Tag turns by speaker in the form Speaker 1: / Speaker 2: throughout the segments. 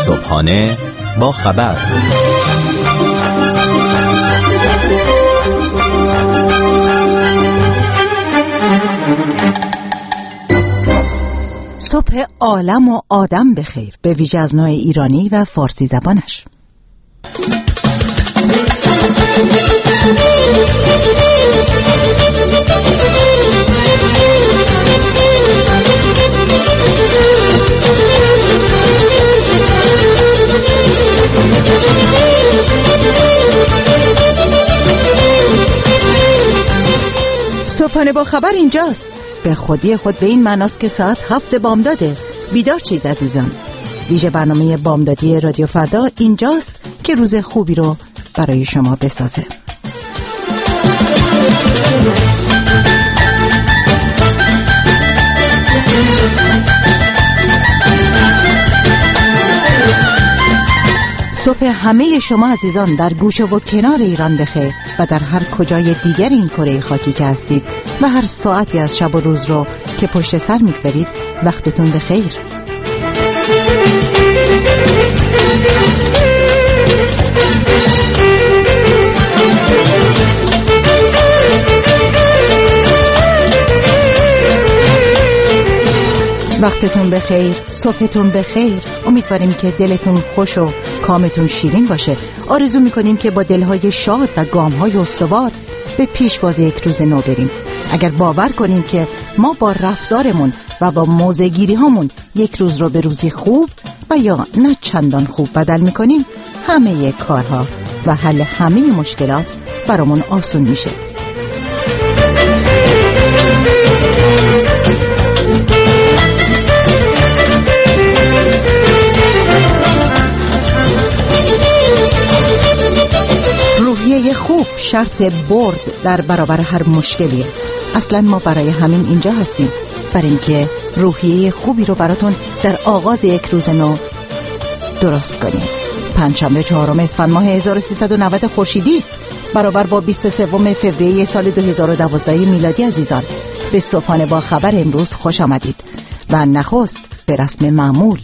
Speaker 1: صبحانه با خبر.
Speaker 2: صبح عالم و آدم بخیر، به ویژه از نوع ایرانی و فارسی زبانش. صبحانه با خبر اینجاست. به خودی خود به این معناست که ساعت 7 بامداده. بیدار چید عزیزان. ویژه برنامه بامدادی رادیو فردا اینجاست که روز خوبی رو برای شما بسازه. صبح همه شما عزیزان در گوشه و کنار ایران بخیر و در هر کجای دیگر این کره خاکی که هستید و هر ساعتی از شب و روز رو که پشت سر میگذارید وقتتون بخیر. وقتتون بخیر، صبحتون بخیر. امیدواریم که دلتون خوش و کامتون شیرین باشه. آرزو میکنیم که با دلهای شاد و گامهای استوار به پیشواز یک روز نو بریم. اگر باور کنیم که ما با رفتارمون و با موضع‌گیری هامون یک روز رو به روزی خوب و یا نه چندان خوب بدل میکنیم، همه کارها و حل همه مشکلات برامون آسون میشه. روحیه خوب شرط برد در برابر هر مشکلیه. اصلا ما برای همین اینجا هستیم، برای اینکه روحیه خوبی رو براتون در آغاز یک روز نو درست کنیم. پنجشنبه 4 اسفند ماه 1390 خورشیدی است، برابر با 23 فوریه سال 2012 میلادی. عزیزان، به صبحانه با خبر امروز خوش آمدید و نخست به رسم معمول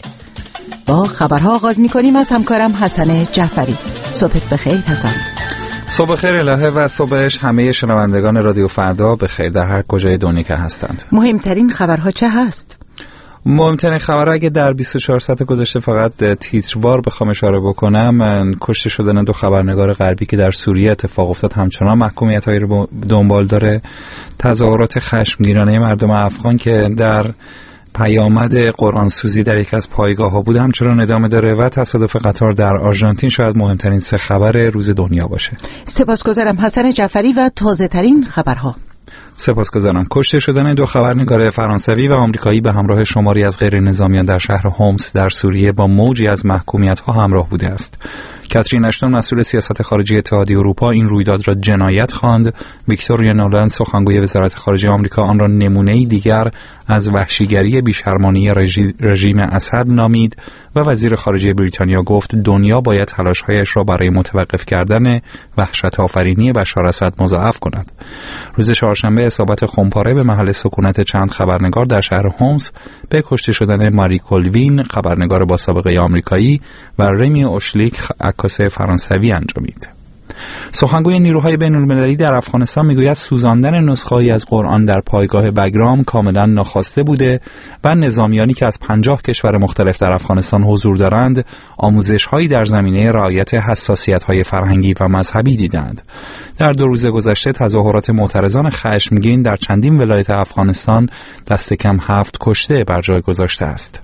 Speaker 2: با خبرها آغاز می‌کنیم از همکارم حسن جعفری. صبحت بخیر حسن.
Speaker 3: صبح خیر الهه و صبحش همه شنوندگان رادیو فردا بخیر در هر کجای دنیا که هستند.
Speaker 2: مهمترین خبرها چه هست؟
Speaker 3: مهمترین خبرها اگه در 24 ساعت گذشته فقط تیتروار بخوام اشاره بکنم، کشته شدن 2 خبرنگار غربی که در سوریه اتفاق افتاد همچنان محکومیت‌هایی رو دنبال داره. تظاهرات خشمگینانه مردم افغان که در پیامد قرآن سوزی در یک از پایگاه‌ها بود همچنان ادامه داره و تصادف قطار در آرژانتین شاید مهمترین 3 خبر روز دنیا باشه.
Speaker 2: سپاسگزارم حسن جعفری و تازه ترین خبرها.
Speaker 3: سپاسگزارم. کشته شدن 2 خبرنگار فرانسوی و آمریکایی به همراه شماری از غیر نظامیان در شهر هومس در سوریه با موجی از محکومیت‌ها همراه بوده است. کاترین اشتون مسئول سیاست خارجی اتحادیه اروپا این رویداد را جنایت خواند. ویکتوریا نولند سخنگوی وزارت خارجه آمریکا آن را نمونه‌ای دیگر از وحشیگری بیشرمانه رژیم اسد نامید و وزیر خارجه بریتانیا گفت دنیا باید تلاش‌هایش را برای متوقف کردن وحشت آفرینی بشار اسد مضاعف کند. روز چهارشنبه اصابت خمپاره به محل سکونت چند خبرنگار در شهر هومس به کشته شدن ماری کولوین خبرنگار با سابقه آمریکایی و رمی اوشلیک عکاس فرانسوی انجامید. سخنگوی نیروهای بین‌المللی در افغانستان میگوید سوزاندن نسخه‌ای از قرآن در پایگاه بگرام کاملا ناخواسته بوده و نظامیانی که از 50 کشور مختلف در افغانستان حضور دارند آموزش‌هایی در زمینه رعایت حساسیت‌های فرهنگی و مذهبی دیدند. در 2 روز گذشته تظاهرات معترضان خشمگین در چندین ولایت افغانستان دست کم 7 کشته بر جای گذاشته است.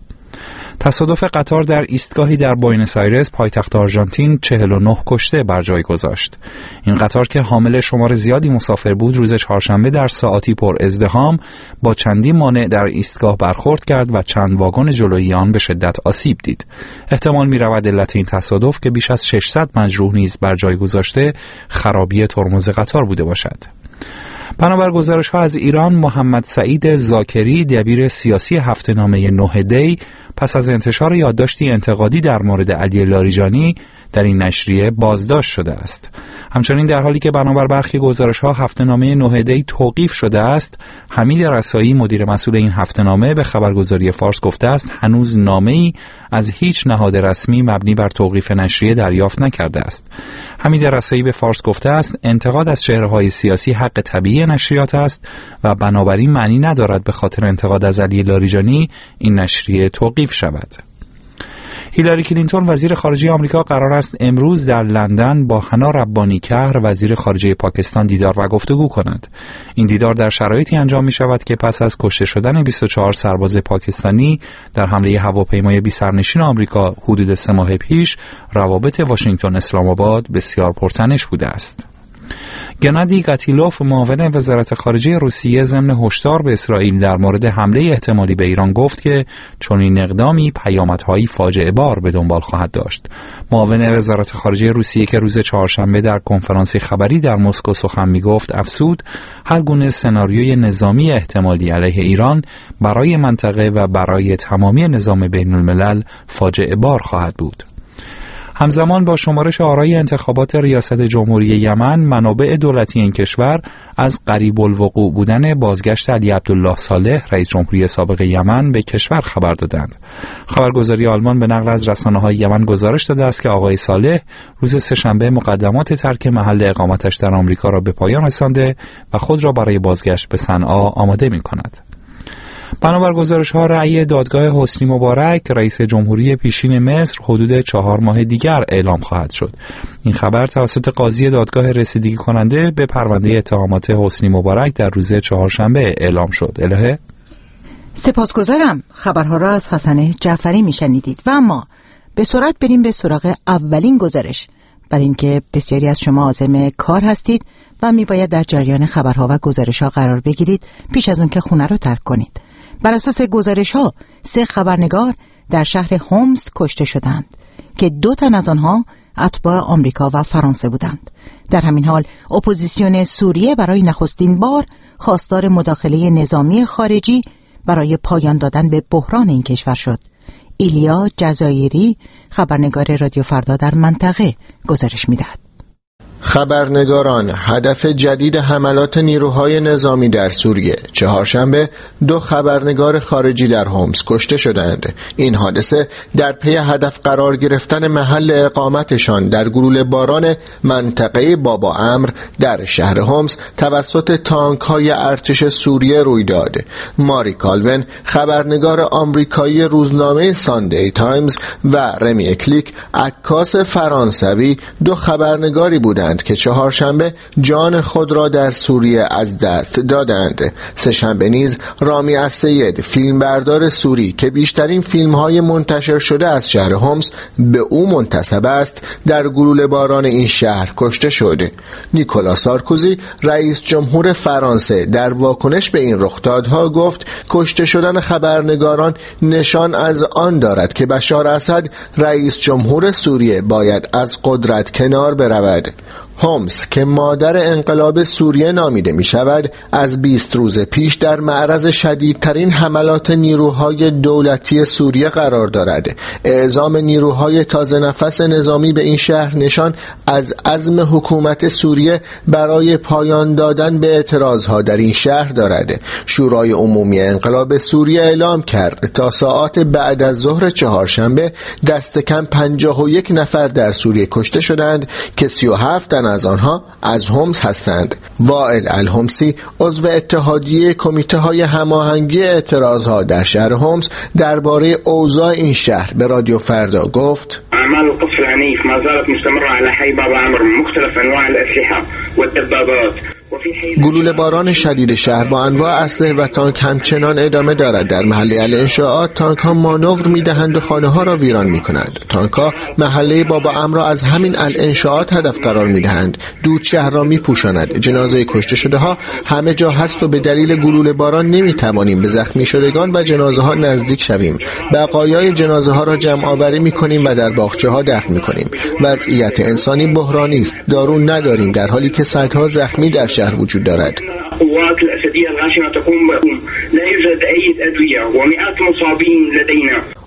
Speaker 3: تصادف قطار در ایستگاهی در بوئنوس آیرس پایتخت آرژانتین 49 کشته بر جای گذاشت. این قطار که حامل شمار زیادی مسافر بود روز چهارشنبه در ساعاتی پر ازدحام با چندین مانع در ایستگاه برخورد کرد و چند واگن جلویی آن به شدت آسیب دید. احتمال می‌رود علت این تصادف که بیش از 600 مجروح نیز بر جای گذاشته خرابی ترمز قطار بوده باشد. بنابر گزارش‌ها از ایران، محمد سعید زاکری دبیر سیاسی هفته‌نامه 9 دی پس از انتشار یادداشتی انتقادی در مورد علی لاریجانی در این نشریه بازداشت شده است. همچنین در حالی که بنابر برخی گزارش‌ها هفته‌نامه نهده‌ای توقیف شده است، حمید رسایی مدیر مسئول این هفته‌نامه به خبرگزاری فارس گفته است هنوز نامه‌ای از هیچ نهاد رسمی مبنی بر توقیف نشریه دریافت نکرده است. حمید رسایی به فارس گفته است انتقاد از چهره‌های سیاسی حق طبیعی نشریات است و بنابراین معنی ندارد به خاطر انتقاد از علی لاریجانی این نشریه توقیف شود. هیلاری کلینتون وزیر خارجه آمریکا قرار است امروز در لندن با حنا ربانی-کهر وزیر خارجه پاکستان دیدار و گفتگو کند. این دیدار در شرایطی انجام می شود که پس از کشته شدن 24 سرباز پاکستانی در حمله هواپیمای بی‌سرنشین آمریکا حدود 3 ماه پیش، روابط واشنگتن اسلام آباد بسیار پرتنش بوده است. گنادی گاتیلوف معاون وزارت خارجه روسیه ضمن هشدار به اسرائیل در مورد حمله احتمالی به ایران گفت که چنین اقدامی پیامدهای فاجعه بار به دنبال خواهد داشت. معاون وزارت خارجه روسیه که روز چهارشنبه در کنفرانسی خبری در مسکو سخن می‌گفت افزود هر گونه سناریوی نظامی احتمالی علیه ایران برای منطقه و برای تمامی نظام بین‌الملل فاجعه بار خواهد بود. همزمان با شمارش آرای انتخابات ریاست جمهوری یمن، منابع دولتی این کشور از قریب الوقوع بودن بازگشت علی عبدالله صالح رئیس جمهوری سابق یمن به کشور خبر دادند. خبرگزاری آلمان به نقل از رسانه‌های یمن گزارش داده است که آقای صالح روز سه‌شنبه مقدمات ترک محل اقامتش در آمریکا را به پایان رسانده و خود را برای بازگشت به صنعا آماده می‌کند. بنابر گزارش‌ها رأی دادگاه حسنی مبارک رئیس جمهوری پیشین مصر حدود 4 ماه دیگر اعلام خواهد شد. این خبر توسط قاضی دادگاه رسیدگی کننده به پرونده اتهامات حسنی مبارک در روز چهارشنبه اعلام شد. الهه
Speaker 2: سپاسگزارم. خبرها را از حسن جعفری میشنیدید و اما به سرعت بریم به سراغ اولین گزارش، برای اینکه بسیاری از شما عازم کار هستید و میباید در جریان خبرها و گزارش‌ها قرار بگیرید پیش از اون که خونه رو ترک کنید. بر اساس گزارش‌ها 3 خبرنگار در شهر هومس کشته شدند که 2 تن از آنها اتباع آمریکا و فرانسه بودند. در همین حال اپوزیسیون سوریه برای نخستین بار خواستار مداخله نظامی خارجی برای پایان دادن به بحران این کشور شد. ایلیا جزایری خبرنگار رادیو فردا در منطقه گزارش می‌دهد.
Speaker 4: خبرنگاران هدف جدید حملات نیروهای نظامی در سوریه. چهارشنبه 2 خبرنگار خارجی در هومس کشته شدند. این حادثه در پی هدف قرار گرفتن محل اقامتشان در گلوله باران منطقه بابا امر در شهر هومس توسط تانک‌های ارتش سوریه روی داد. ماری کالوین خبرنگار آمریکایی روزنامه ساندی تایمز و رمی اکلیک عکاس فرانسوی 2 خبرنگاری بودند که چهارشنبه جان خود را در سوریه از دست دادند. سه‌شنبه نیز رامی السید فیلمبردار سوری که بیشترین فیلم‌های منتشر شده از شهر هومس به او منتسب است در گلوله باران این شهر کشته شد. نیکولا سارکوزی رئیس جمهور فرانسه در واکنش به این رخدادها گفت کشته شدن خبرنگاران نشان از آن دارد که بشار اسد رئیس جمهور سوریه باید از قدرت کنار برود. هومس که مادر انقلاب سوریه نامیده می شود از 20 روز پیش در معرض شدیدترین حملات نیروهای دولتی سوریه قرار دارد. اعزام نیروهای تازه نفس نظامی به این شهر نشان از عزم حکومت سوریه برای پایان دادن به اعتراضها در این شهر دارد. شورای عمومی انقلاب سوریه اعلام کرد تا ساعات بعد از ظهر چهارشنبه دست کم 51 نفر در سوریه کشته شدند که 37 تن از آنها از هومس هستند. وائل الهمسی عضو اتحادیه کمیته های هماهنگی اعتراضها در شهر هومس درباره اوضاع این شهر به رادیو فردا گفت:
Speaker 5: اعمال القصف العنيف ما زالت مستمرة على حي بابا عمرو مختلف انواع الاسلحه والدبابات.
Speaker 4: گلوله باران شدید شهر با انواع اسلحه و تانک همچنان ادامه دارد. در محله الانشاءات تانک ها مانور میدهند و خانه ها را ویران میکنند. تانک ها محله بابا عمرو را از همین الانشاءات هدف قرار میدهند. دود شهر را میپوشاند. جنازه کشته شده ها همه جا هست و به دلیل گلوله باران نمیتوانیم به زخمی شدگان و جنازه ها نزدیک شویم. بقایای جنازه ها را جمع آوری میکنیم و در باغچه ها دفن میکنیم. وضعیت انسانی بحرانی است. دارو نداریم در حالی که صدها زخمی در شهر وجود دارد.
Speaker 5: قوات الأسدية الغاشمة تقوم لا يوجد أي أدوية ومئات مصابين لدينا.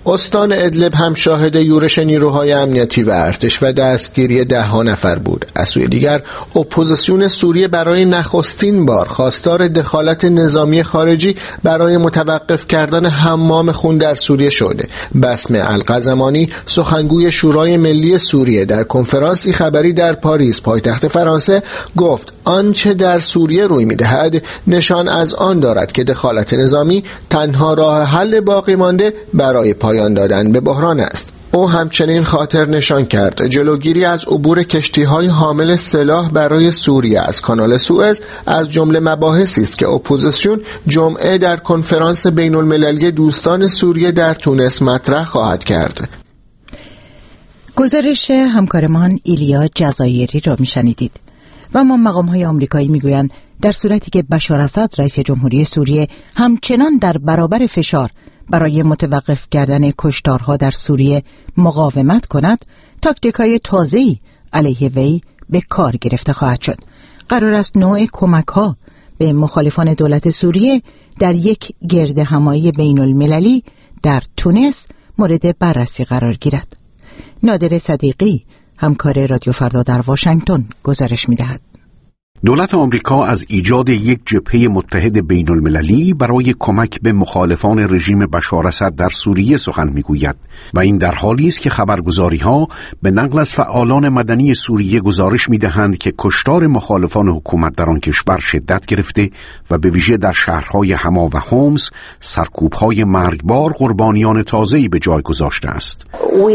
Speaker 4: استان ادلب هم شاهد یورش نیروهای امنیتی و ارتش و دستگیری 10 نفر بود. از سوی دیگر اپوزیسیون سوریه برای نخستین بار خواستار دخالت نظامی خارجی برای متوقف کردن حمام خون در سوریه شده. بسم القزمانی سخنگوی شورای ملی سوریه در کنفرانسی خبری در پاریس پایتخت فرانسه گفت آنچه در سوریه روی می‌دهد نشان از آن دارد که دخالت نظامی تنها راه حل باقی مانده برای پایان دادن به بحران است. او همچنین خاطر نشان کرد جلوگیری از عبور کشتی‌های حامل سلاح برای سوریه از کانال سوئز از جمله مباحثی است که اپوزیسیون جمعه در کنفرانس بین‌المللی دوستان سوریه در تونس مطرح خواهد کرد.
Speaker 2: گزارش همکارمان ایلیا جزایری را میشنیدید. و اما مقام‌های آمریکایی میگویند در صورتی که بشار اسد رئیس جمهوری سوریه همچنان در برابر فشار برای متوقف کردن کشتارها در سوریه مقاومت کند، تاکتیک‌های تازه‌ای علیه وی به کار گرفته خواهد شد. قرار است نوع کمک‌ها به مخالفان دولت سوریه در یک گردهمایی بین‌المللی در تونس مورد بررسی قرار گیرد. نادر صدیقی همکار رادیو فردا در واشنگتن گزارش می‌دهد.
Speaker 6: دولت آمریکا از ایجاد یک جبهه متحد بین المللی برای کمک به مخالفان رژیم بشار اسد در سوریه سخن میگوید و این در حالی است که خبرگزاری‌ها به نقل از فعالان مدنی سوریه گزارش می‌دهند که کشتار مخالفان حکومت در آن کشور شدت گرفته و به ویژه در شهرهای حما و هومس سرکوب‌های مرگبار قربانیان تازه‌ای به جای گذاشته است.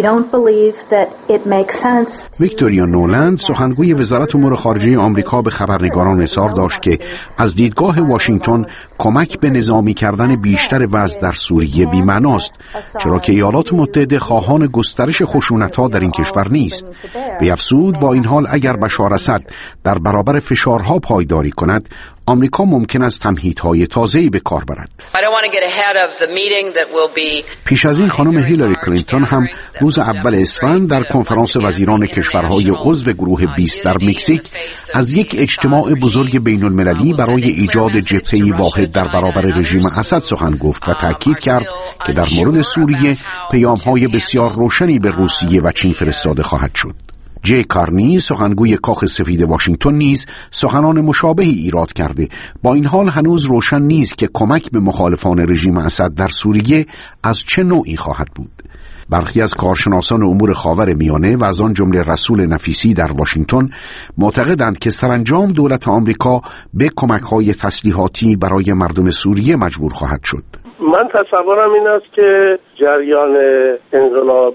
Speaker 6: ویکتوریا نولند سخنگوی وزارت امور خارجه آمریکا به خبرنگاران اظهار داشت که از دیدگاه واشنگتن کمک به نظامی کردن بیشتر وضع در سوریه بی‌معناست، چرا که ایالات متحده خواهان گسترش خشونت‌ها در این کشور نیست. به افزود با این حال اگر بشار اسد در برابر فشارها پایداری کند، آمریکا ممکن است تمهیدهای تازه‌ای به کار برد. پیش از این خانم هیلاری کلینتون هم روز اول اسفند در کنفرانس وزیران کشورهای عضو گروه 20 در مکزیک از یک اجتماع بزرگ بین‌المللی برای ایجاد جبهه‌ای واحد در برابر رژیم اسد سخن گفت و تاکید کرد که در مورد سوریه پیام‌های بسیار روشنی به روسیه و چین فرستاده خواهد شد. جی کارنی سخنگوی کاخ سفید واشنگتن نیز سخنان مشابهی ایراد کرده. با این حال هنوز روشن نیست که کمک به مخالفان رژیم اسد در سوریه از چه نوعی خواهد بود. برخی از کارشناسان امور خاور میانه و از آن جمله رسول نفیسی در واشنگتن معتقدند که سرانجام دولت آمریکا به کمک‌های تسلیحاتی برای مردم سوریه مجبور خواهد شد.
Speaker 7: من تصورم این است که جریان انقلاب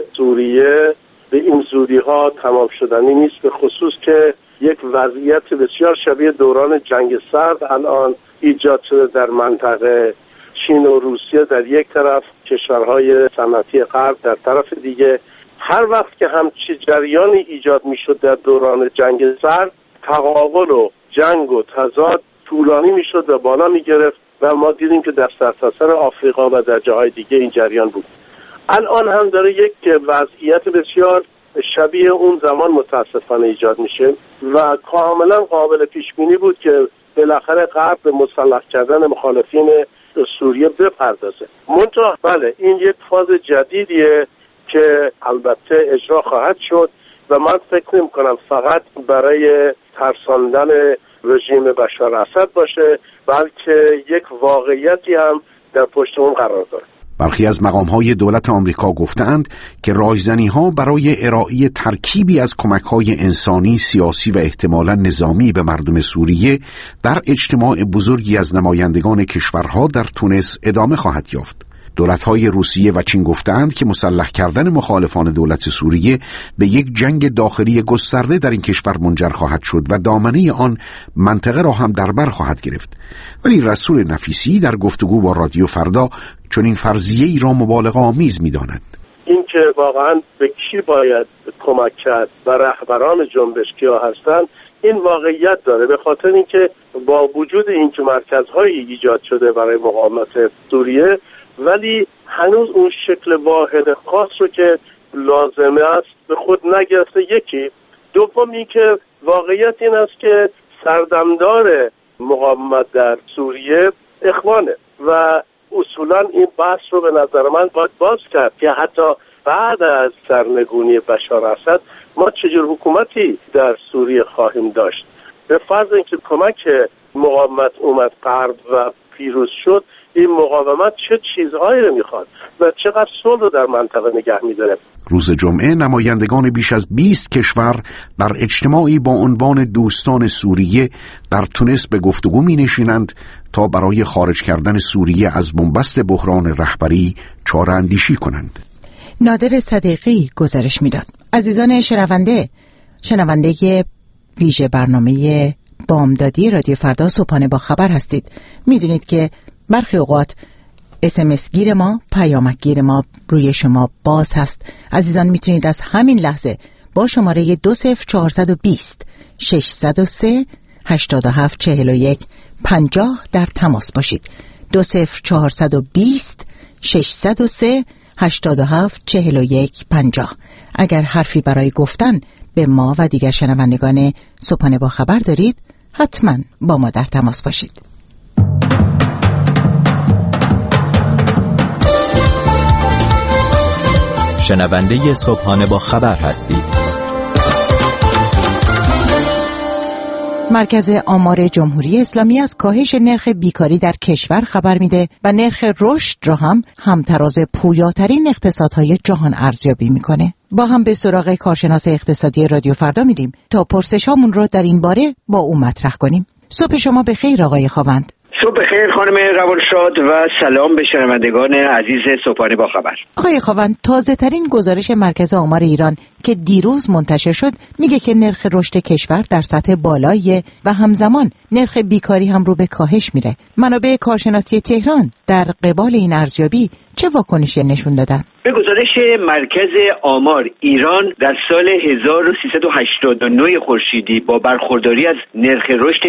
Speaker 7: سوریه به این زودی‌ها تمام شدنی نیست، به خصوص که یک وضعیت بسیار شبیه دوران جنگ سرد الان ایجاد شده در منطقه. چین و روسیه در یک طرف، کشورهای صنعتی غرب در طرف دیگه. هر وقت که همچین جریانی ایجاد میشد در دوران جنگ سرد، تقابل و جنگ و تضاد طولانی میشد و بالا میگرفت و ما دیدیم که در سرتاسر آفریقا و در جاهای دیگه این جریان بود. الان هم داره یک وضعیت بسیار شبیه اون زمان متاسفانه ایجاد میشه و کاملا قابل پیش بینی بود که بالاخره غرب به مسلح کردن مخالفین سوریه بپردازه. منتها بله، این یک فاز جدیدیه که البته اجرا خواهد شد و من فکر نمی کنم فقط برای ترساندن رژیم بشار اسد باشه، بلکه یک واقعیتی هم در پشت اون قرار داره.
Speaker 6: برخی از مقام‌های دولت آمریکا گفتند که راهزنی‌ها برای ارائه ترکیبی از کمک‌های انسانی، سیاسی و احتمالاً نظامی به مردم سوریه در اجتماع بزرگی از نمایندگان کشورها در تونس ادامه خواهد یافت. دولت‌های روسیه و چین گفتند که مسلح کردن مخالفان دولت سوریه به یک جنگ داخلی گسترده در این کشور منجر خواهد شد و دامنه آن منطقه را هم در بر خواهد گرفت. ولی رسول نفیسی در گفتگو با رادیو فردا چنین فرضیه‌ای را مبالغه آمیز می‌داند.
Speaker 7: این که واقعاً به کی باید کمک کرد و رهبران جنبش کیا هستند، این واقعیت داره، به خاطر اینکه با وجود این که مرکزهایی ایجاد شده برای مقاومت سوریه، ولی هنوز اون شکل واحد خاص رو که لازمه است به خود نگرفته. یکی. دوم این که واقعیت این است که سردمدار مقاومت در سوریه اخوانه و اصولا این بحث رو به نظر من باید باز کرد که حتی بعد از سرنگونی بشار اسد ما چجور حکومتی در سوریه خواهیم داشت. به فرض اینکه کمک مقاومت اومد غرب و پیروز شد، این مقاومت چه چیزهایی رو میخواد و چقدر صلح رو در منطقه نگه میداره.
Speaker 6: روز جمعه نمایندگان بیش از 20 کشور در اجتماعی با عنوان دوستان سوریه در تونس به گفتگو می نشینند تا برای خارج کردن سوریه از بنبست بحران رهبری چاره اندیشی کنند.
Speaker 2: نادر صدیقی گزارش میداد. عزیزان شنونده ویژه برنامه بامدادی رادیو فردا صبحانه با خبر هستید. میدونید که برخی اوقات SMS گیر ما، پیامک گیر ما روی شما باز هست. عزیزان میتونید از همین لحظه با شماره 20420 603 87 41 50 در تماس باشید. 20420 603 87 41 50. اگر حرفی برای گفتن به ما و دیگر شنوندگان صبحانه با خبر دارید، حتما با ما در تماس باشید.
Speaker 1: شنونده صبحانه با خبر هستید.
Speaker 2: مرکز آمار جمهوری اسلامی از کاهش نرخ بیکاری در کشور خبر میده و نرخ رشد را هم همتراز پویاترین اقتصادهای جهان ارزیابی میکنه. با هم به سراغ کارشناس اقتصادی رادیو فردا میریم تا پرسشامون رو در این باره با او مطرح کنیم. صبح شما بخیر آقای خاوند.
Speaker 8: صبح بخیر خانم روانشاد و سلام به شنوندگان عزیز صبحانه با خبر.
Speaker 2: آقای خاوند، تازه ترین گزارش مرکز آمار ایران که دیروز منتشر شد میگه که نرخ رشد کشور در سطح بالاییه و همزمان نرخ بیکاری هم رو به کاهش میره. منابع کارشناسی تهران در قبال این ارزیابی چه واکنشی نشون دادن؟
Speaker 8: به گزارش مرکز آمار ایران در سال 1389 خورشیدی با برخورداری از نرخ رشد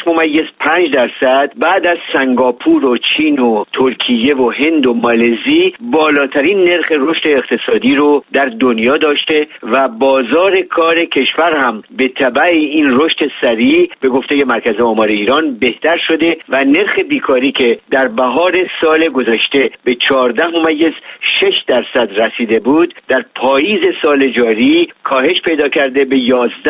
Speaker 8: 6.5% بعد از سنگاپور و چین و ترکیه و هند و مالزی بالاترین نرخ رشد اقتصادی رو در دنیا داشته و بازار کار کشور هم به تبع این رشد سریع به گفته مرکز آمار ایران بهتر شده و نرخ بیکاری که در بهار سال گذشته به 14.6% رسیده بود در پاییز سال جاری کاهش پیدا کرده به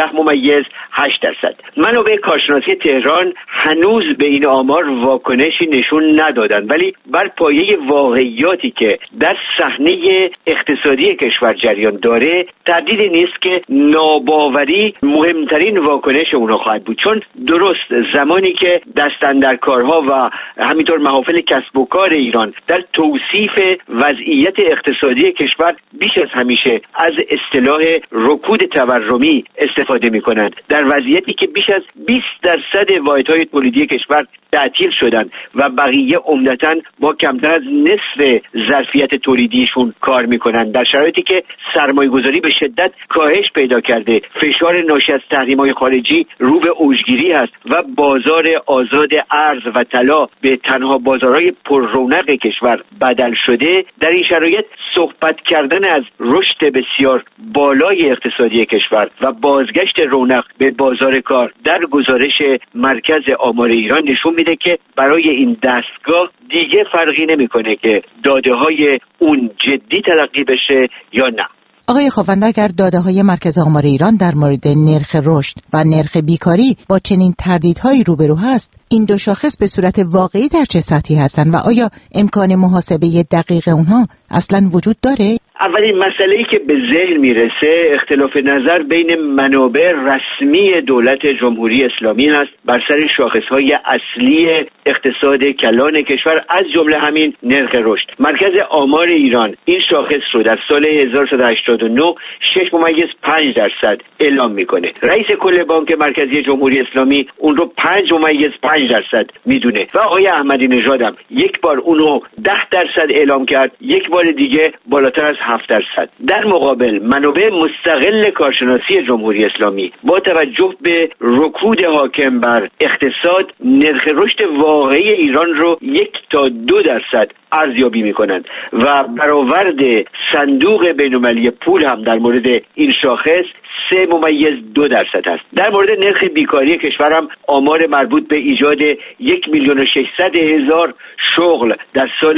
Speaker 8: 11.8%. منابع کارشناسی تهران هنوز به این آمار واکنشی نشون ندادند، ولی بر پایه واقعیاتی که در صحنه اقتصادی کشور جریان داره تردیدی نیست که ناباوری مهمترین واکنش اونها خواهد بود، چون درست زمانی که دستاندرکارها و همینطور محافل کسب و کار ایران در توصیف وضعیت اقتصادی کشور بیش از همیشه از اصطلاح رکود تورمی استفاده می‌کنند، در وضعیتی که بیش از 20% واحدهای تولیدی کشور تعطیل شدند و بقیه عمدتاً با کمتر از نصف ظرفیت تولیدیشون کار می‌کنند، در شرایطی که سرمایه‌گذاری به شدت کاهش پیدا کرده، فشار ناشی از تحریم‌های خارجی رو به اوجگیری است و بازار آزاد ارز و طلا به تنها بازارهای پر رونق کشور بدل شده، در این شرایط صحبت کردن از رشد بسیار بالای اقتصادی کشور و بازگشت رونق به بازار کار در گزارش مرکز آمار ایران نشون میده که برای این دستگاه دیگه فرقی نمیکنه که داده‌های اون جدی تلقی بشه یا نه.
Speaker 2: آقای خاوند، اگر داده‌های مرکز آمار ایران در مورد نرخ رشد و نرخ بیکاری با چنین تردیدهایی روبرو هست، این دو شاخص به صورت واقعی در چه سطحی هستند و آیا امکان محاسبه دقیق اونها اصلاً وجود داره؟
Speaker 8: اولین مسئله‌ای که به ذهن میرسه اختلاف نظر بین منابع رسمی دولت جمهوری اسلامی است بر سر شاخص‌های اصلی اقتصاد کلان کشور، از جمله همین نرخ رشد. مرکز آمار ایران این شاخص رو در سال 1389 6.5% اعلام میکنه. رئیس کل بانک مرکزی جمهوری اسلامی اون رو 5.5% میدونه و آقای احمدی نژاد هم یک بار اون رو 10% اعلام کرد، یک بار دیگه بالاتر از 7%. در مقابل منابع مستقل کارشناسی جمهوری اسلامی با توجه به رکود حاکم بر اقتصاد نرخ رشد واقعی ایران رو 1 تا 2% ارزیابی میکنند و برآورد صندوق بین‌المللی پول هم در مورد این شاخص 3.2% است. در مورد نرخ بیکاری کشور هم آمار مربوط به ایجاد 1,600,000 شغل در سال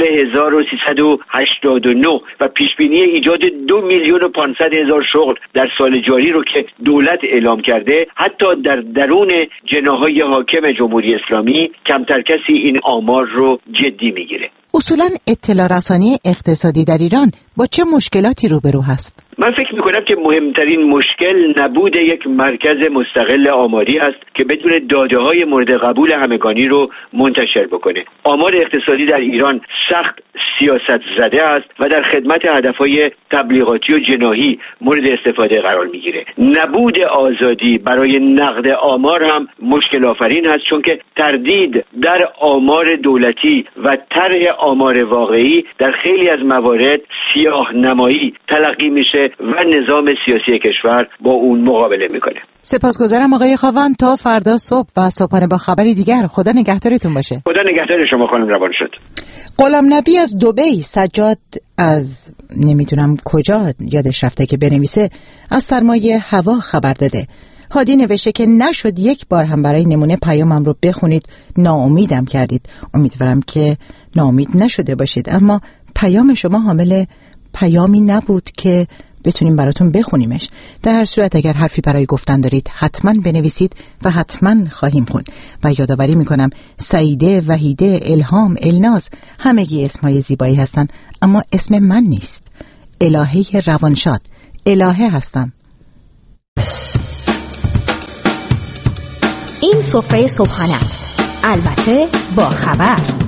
Speaker 8: 1389 و پیشبینی ایجاد 2,500,000 شغل در سال جاری رو که دولت اعلام کرده، حتی در درون جناح‌های حاکم جمهوری اسلامی کمتر کسی این آمار رو جدی میگیره.
Speaker 2: اصولاً اطلاع رسانی اقتصادی در ایران با چه مشکلاتی روبرو هست؟
Speaker 8: من فکر میکنم که مهمترین مشکل نبود یک مرکز مستقل آماری است که بدون داده‌های مورد قبول همگانی رو منتشر بکنه. آمار اقتصادی در ایران سخت سیاست زده است و در خدمت هدفهای تبلیغاتی و جناحی مورد استفاده قرار میگیره. نبود آزادی برای نقد آمار هم مشکل آفرین است، چون که تردید در آمار دولتی و طرح آمار واقعی در خیلی از موارد سیاه نمایی تلقی میشه و نظام سیاسی کشور با اون مقابله میکنه.
Speaker 2: سپاسگزارم آقای خاوند. تا فردا صبح و صبحانه با خبری دیگر. خدا نگهدارتون باشه.
Speaker 8: خدا نگهدار شما خانم روان شد.
Speaker 2: غلام نبی از دبی، سجاد از نمیدونم کجا یادش رفته که بنویسه از سرمایه هوا خبر داده. هادی نوشته که نشد یک بار هم برای نمونه پیامم رو بخونید، ناامیدم کردید. امیدوارم که ناامید نشده باشید، اما پیام شما حامل پیامی نبود که بتونیم براتون بخونیمش. در هر صورت اگر حرفی برای گفتن دارید حتما بنویسید و حتما خواهیم خوند. و یادآوری میکنم سعیده، وحیده، الهام، الناز همگی اسمای زیبایی هستن، اما اسم من نیست. الهه روانشاد، الهه هستم.
Speaker 9: این سفره صبحانه است، البته با خبر.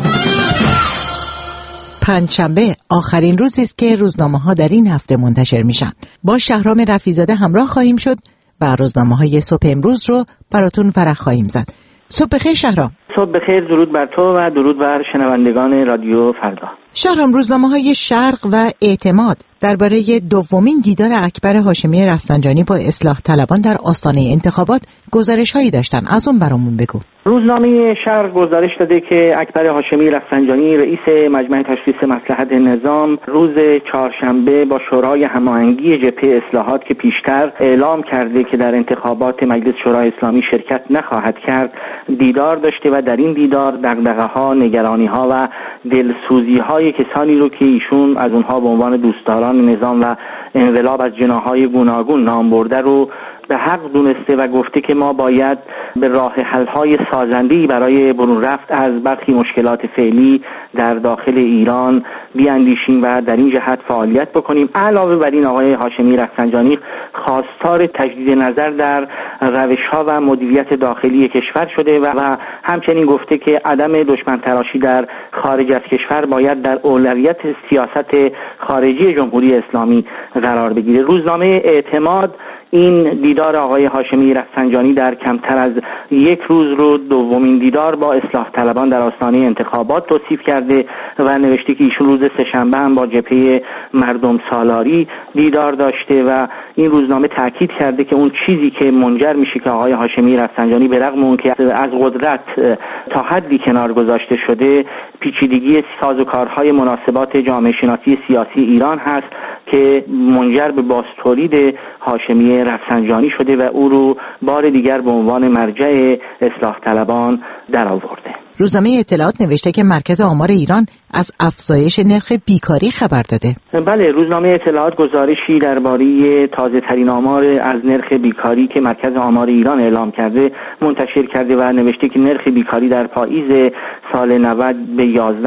Speaker 2: پنجشنبه آخرین روزی است که روزنامه‌ها در این هفته منتشر میشن. با شهرام رفیع‌زاده همراه خواهیم شد و روزنامه‌های صبح امروز رو براتون ورق خواهیم زد. صبح بخیر شهرام.
Speaker 10: صبح بخیر، درود بر تو و درود بر شنوندگان رادیو فردا.
Speaker 2: شهرام، روزنامه‌های شرق و اعتماد درباره دومین دیدار اکبر هاشمی رفسنجانی با اصلاح طلبان در آستانه انتخابات گزارش‌هایی داشتن. از اون برامون بگو.
Speaker 10: روزنامه شرق گزارش داده که اکبر هاشمی رفسنجانی رئیس مجمع تشخیص مصلحت نظام روز چهارشنبه با شورای هماهنگی جبهه اصلاحات که پیشتر اعلام کرده که در انتخابات مجلس شورای اسلامی شرکت نخواهد کرد دیدار داشته و در این دیدار دغدغه‌ها، نگرانی‌ها و دلسوزی‌های کسانی رو که ایشون از اونها به عنوان دوستداران نظام و انقلاب از جناح‌های گوناگون نام برده رو به حق دونسته و گفته که ما باید به راه حل‌های سازنده‌ای برای برون رفت از برخی مشکلات فعلی در داخل ایران بیاندیشیم و در این جهت فعالیت بکنیم. علاوه بر این آقای هاشمی رفسنجانی خواستار تجدید نظر در روش‌ها و مدیریت داخلی کشور شده و همچنین گفته که عدم دشمن تراشی در خارج از کشور باید در اولویت سیاست خارجی جمهوری اسلامی قرار بگیره. روزنامه اعتماد این دیدار آقای هاشمی رفسنجانی در کمتر از یک روز رو دومین دیدار با اصلاح طلبان در آستانه انتخابات توصیف کرده و نوشته که ایشون روز سه‌شنبه هم با جبهه مردم سالاری دیدار داشته و این روزنامه تاکید کرده که اون چیزی که منجر میشه که آقای هاشمی رفسنجانی به رغم اون که از قدرت تا حدی کنار گذاشته شده، پیچیدگی سازوکارهای مناسبات جامعه شناسی سیاسی ایران هست که منجر به بازتولید هاشمی رفسنجانی شده و او رو بار دیگر به عنوان مرجع اصلاح طلبان در آورده.
Speaker 2: روزنامه اطلاعات نوشته که مرکز آمار ایران از افزایش نرخ بیکاری خبر داده.
Speaker 10: بله، روزنامه اطلاعات گزارشی درباره تازه ترین آمار از نرخ بیکاری که مرکز آمار ایران اعلام کرده منتشر کرده و نوشته که نرخ بیکاری در پاییز سال 90 به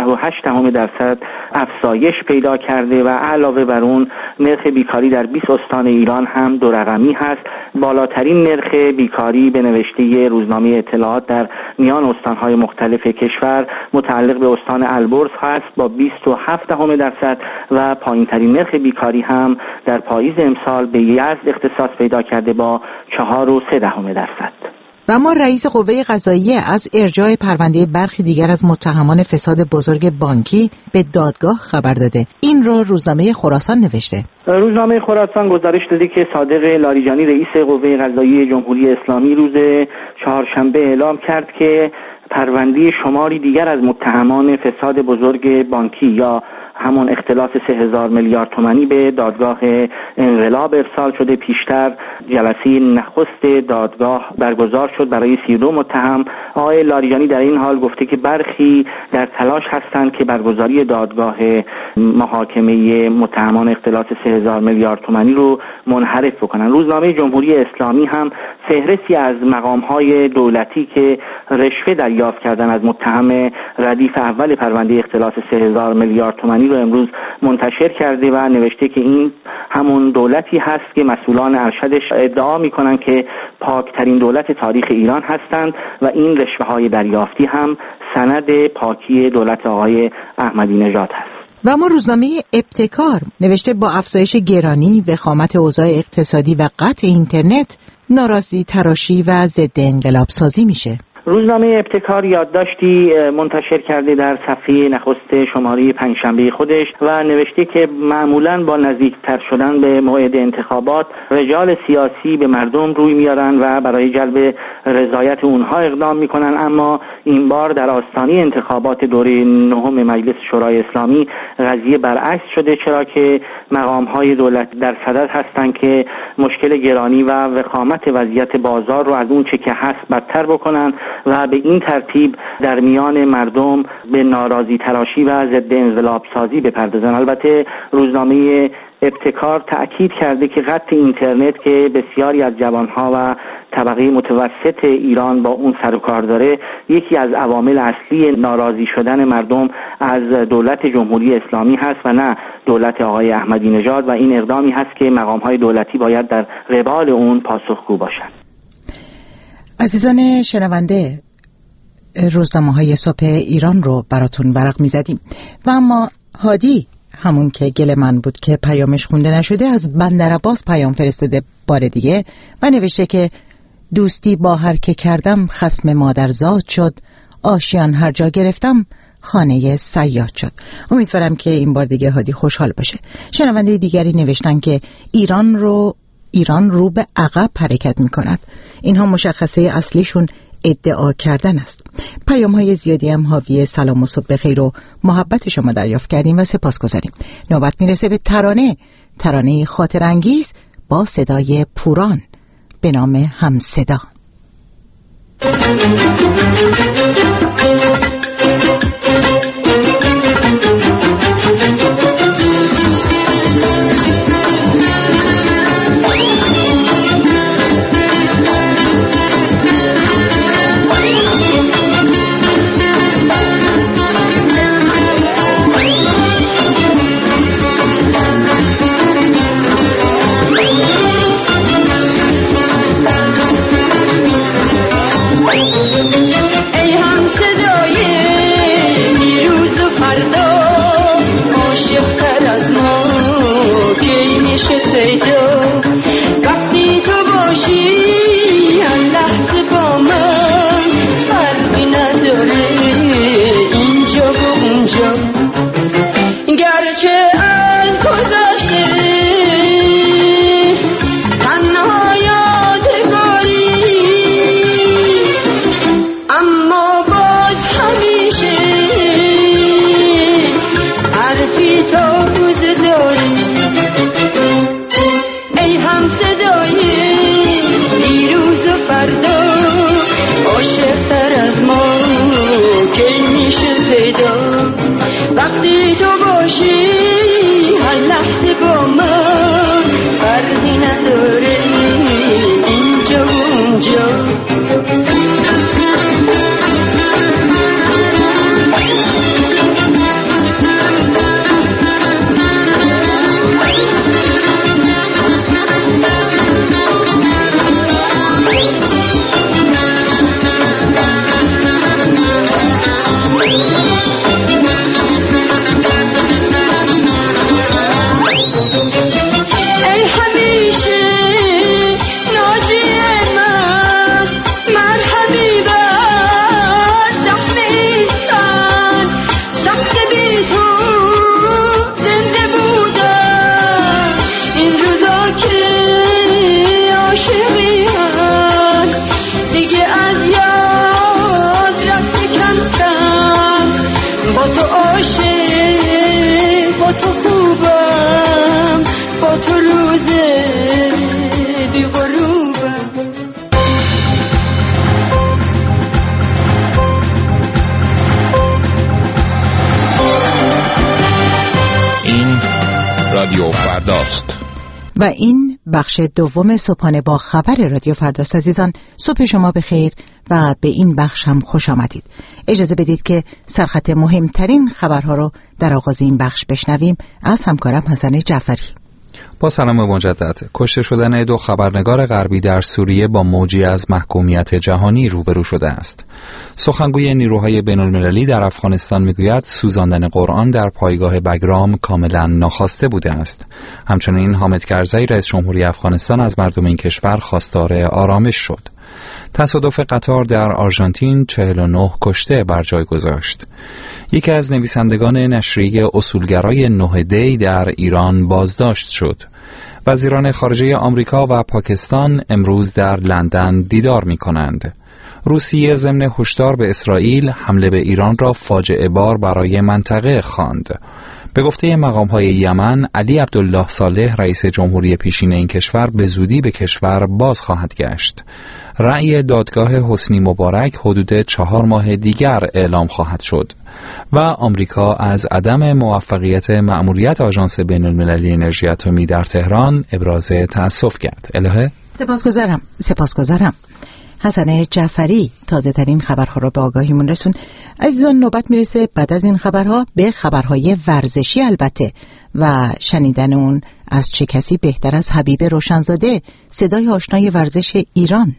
Speaker 10: 11.8% افزایش پیدا کرده و علاوه بر اون نرخ بیکاری در 20 استان ایران هم دو رقمی هست. بالاترین نرخ بیکاری به نوشته روزنامه اطلاعات در میان استان‌های مختلف کشور متعلق به استان البرز هست با 27% و پایین‌ترین نرخ بیکاری هم در پاییز امسال به یزد اختصاص پیدا کرده با 4.3%.
Speaker 2: و اما رئیس قوه قضاییه از ارجاع پرونده برخی دیگر از متهمان فساد بزرگ بانکی به دادگاه خبر داده. این رو روزنامه خراسان نوشته.
Speaker 10: روزنامه خراسان گزارش داده که صادق لاریجانی رئیس قوه قضاییه جمهوری اسلامی روز چهارشنبه اعلام کرد که پرونده شماری دیگر از متهمان فساد بزرگ بانکی یا همون اختلاس 3000 میلیارد تومانی به دادگاه انقلاب ارسال شده. پیشتر جلسه نخست دادگاه برگزار شد برای 32 متهم. آقای لاریجانی در این حال گفته که برخی در تلاش هستند که برگزاری دادگاه محاکمه متهمان اختلاس 3000 میلیارد تومانی رو منحرف بکنن. روزنامه جمهوری اسلامی هم فهرستی از مقام‌های دولتی که رشوه دریافت کردن از متهم ردیف اول پرونده اختلاس 3000 میلیارد تومانی رو امروز منتشر کرده و نوشته که این همون دولتی هست که مسئولان ارشدش ادعا می‌کنن که پاکترین دولت تاریخ ایران هستند و این رشوه‌های دریافتی هم سند پاکی دولت آقای احمدی نژاد هست.
Speaker 2: و اما روزنامه ابتکار نوشته با افزایش گرانی، وخامت اوضاع اقتصادی و قطع اینترنت، ناراضی تراشی و ضد انقلاب سازی میشه.
Speaker 10: روزنامه ابتکار یادداشتی منتشر کرده در صفحه نخست شماره پنجشنبه خودش و نوشته که معمولاً با نزدیکتر شدن به موعد انتخابات رجال سیاسی به مردم روی میارن و برای جلب رضایت اونها اقدام میکنن، اما این بار در آستانه انتخابات دوره نهم مجلس شورای اسلامی قضیه برعکس شده، چرا که مقام‌های دولت در صدد هستند که مشکل گرانی و وخامت وضعیت بازار رو از اون چه که هست بدتر بکنن و به این ترتیب در میان مردم به ناراضی تراشی و ضد انقلاب سازی بپردازن. البته روزنامه ابتکار تأکید کرده که قطع اینترنت که بسیاری از جوانها و طبقه متوسط ایران با اون سر و کار داره، یکی از عوامل اصلی ناراضی شدن مردم از دولت جمهوری اسلامی هست و نه دولت آقای احمدی نژاد، و این اقدامی هست که مقام‌های دولتی باید در قبال اون پاسخگو باشند.
Speaker 2: عزیزان شنونده، روزنامه‌های صبح ایران رو براتون ورق می‌زدیم و اما هادی، همون که گل من بود که پیامش خونده نشده، از بندرعباس پیام فرستاده بار دیگه و نوشته که دوستی با هر که کردم خصم مادرزاد شد، آشیان هر جا گرفتم خانه صیاد شد. امیدوارم که این بار دیگه هادی خوشحال باشه. شنونده دیگری نوشتن که ایران رو به عقب حرکت می‌کند. اینها مشخصه اصلیشون ادعا کردن است. پیام‌های زیادی هم حاوی سلام و صبح بخیر و محبت شما دریافت کردیم و سپاسگزاریم. نوبت میرسه به ترانه خاطر انگیز با صدای پوران به نام همصدا.
Speaker 11: رادیو فرداست
Speaker 2: و این بخش دوم صبحانه با خبر رادیو فرداست. عزیزان، صبح شما بخیر و به این بخش هم خوش آمدید. اجازه بدید که سرخط مهمترین خبرها رو در آغاز این بخش بشنویم از همکارم حسن جعفری.
Speaker 3: با سلام مجدد. کشته شدن 2 خبرنگار غربی در سوریه با موجی از محکومیت جهانی روبرو شده است. سخنگوی نیروهای بین‌المللی در افغانستان میگوید سوزاندن قرآن در پایگاه بگرام کاملا ناخواسته بوده است. همچنین حامد کرزی رئیس جمهوری افغانستان از مردم این کشور خواستار آرامش شد. تصادف قطار در آرژانتین 49 کشته بر جای گذاشت. یکی از نویسندگان نشریه اصولگرای 9 دی در ایران بازداشت شد. وزیران خارجه آمریکا و پاکستان امروز در لندن دیدار می کنند. روسیه ضمن هشدار به اسرائیل حمله به ایران را فاجعه بار برای منطقه خواند. به گفته مقام‌های یمن، علی عبدالله صالح رئیس جمهوری پیشین این کشور به زودی به کشور باز خواهد گشت. رأی دادگاه حسنی مبارک حدود 4 ماه دیگر اعلام خواهد شد و آمریکا از عدم موفقیت مأموریت آژانس بین‌المللی انرژی اتمی در تهران ابراز تأسف کرد. الهه
Speaker 2: سپاسگزارم. حسن جعفری تازه ترین خبرها را به آگاهیمون رسون. عزیزان، نوبت میرسه بعد از این خبرها به خبرهای ورزشی البته و شنیدن اون از چه کسی بهتر از حبیب روشنزاده، صدای آشنای ورزش ایران.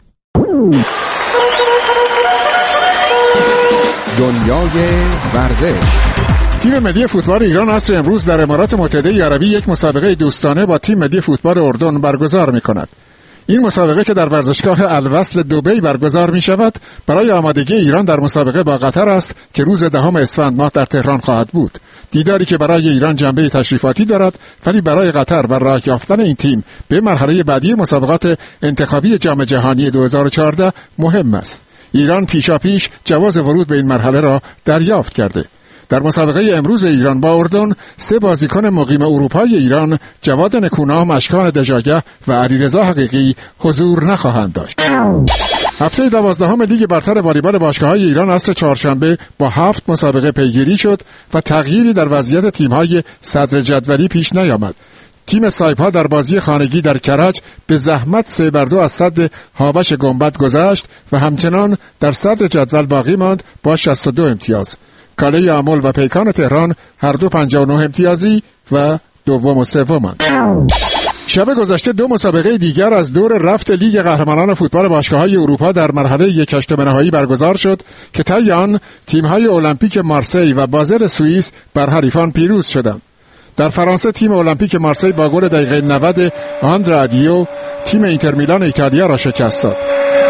Speaker 11: دنیای ورزش.
Speaker 12: تیم ملی فوتبال ایران عصر امروز در امارات متحده عربی یک مسابقه دوستانه با تیم ملی فوتبال اردن برگزار می‌کند. این مسابقه که در ورزشگاه الوصل دبی برگزار می شود برای آمادگی ایران در مسابقه با قطر است که روز 10 اسفند ماه در تهران خواهد بود. دیداری که برای ایران جنبه تشریفاتی دارد، ولی برای قطر و راه یافتن این تیم به مرحله بعدی مسابقات انتخابی جام جهانی 2014 مهم است. ایران پیشاپیش جواز ورود به این مرحله را دریافت کرده. در مسابقه امروز ایران با اردن 3 بازیکن مقیم اروپای ایران، جواد نکونام، اشکان دژاگه و علیرضا حقیقی حضور نخواهند داشت. هفته 12 لیگ برتر والیبال باشگاه‌های ایران عصر چهارشنبه با 7 مسابقه پیگیری شد و تغییری در وضعیت تیم‌های صدر جدولی پیش نیامد. تیم سایپا در بازی خانگی در کرج به زحمت 3-2 از صد هاوش گنبد گذشت و همچنان در صدر جدول باقی ماند با 62 امتیاز. کاله آمل و پیکان تهران هر دو 59 امتیازی و دوم و سومند. شب گذشته 2 مسابقه دیگر از دور رفت لیگ قهرمانان فوتبال باشگاه‌های اروپا در مرحله 1/8 نهایی برگزار شد که طی آن تیم‌های المپیک مارسی و بازل سوئیس بر حریفان پیروز شدند. در فرانسه تیم المپیک مارسی با گل دقیقه 90 آندرا دیو تیم اینتر میلان ایتالیا را شکست داد.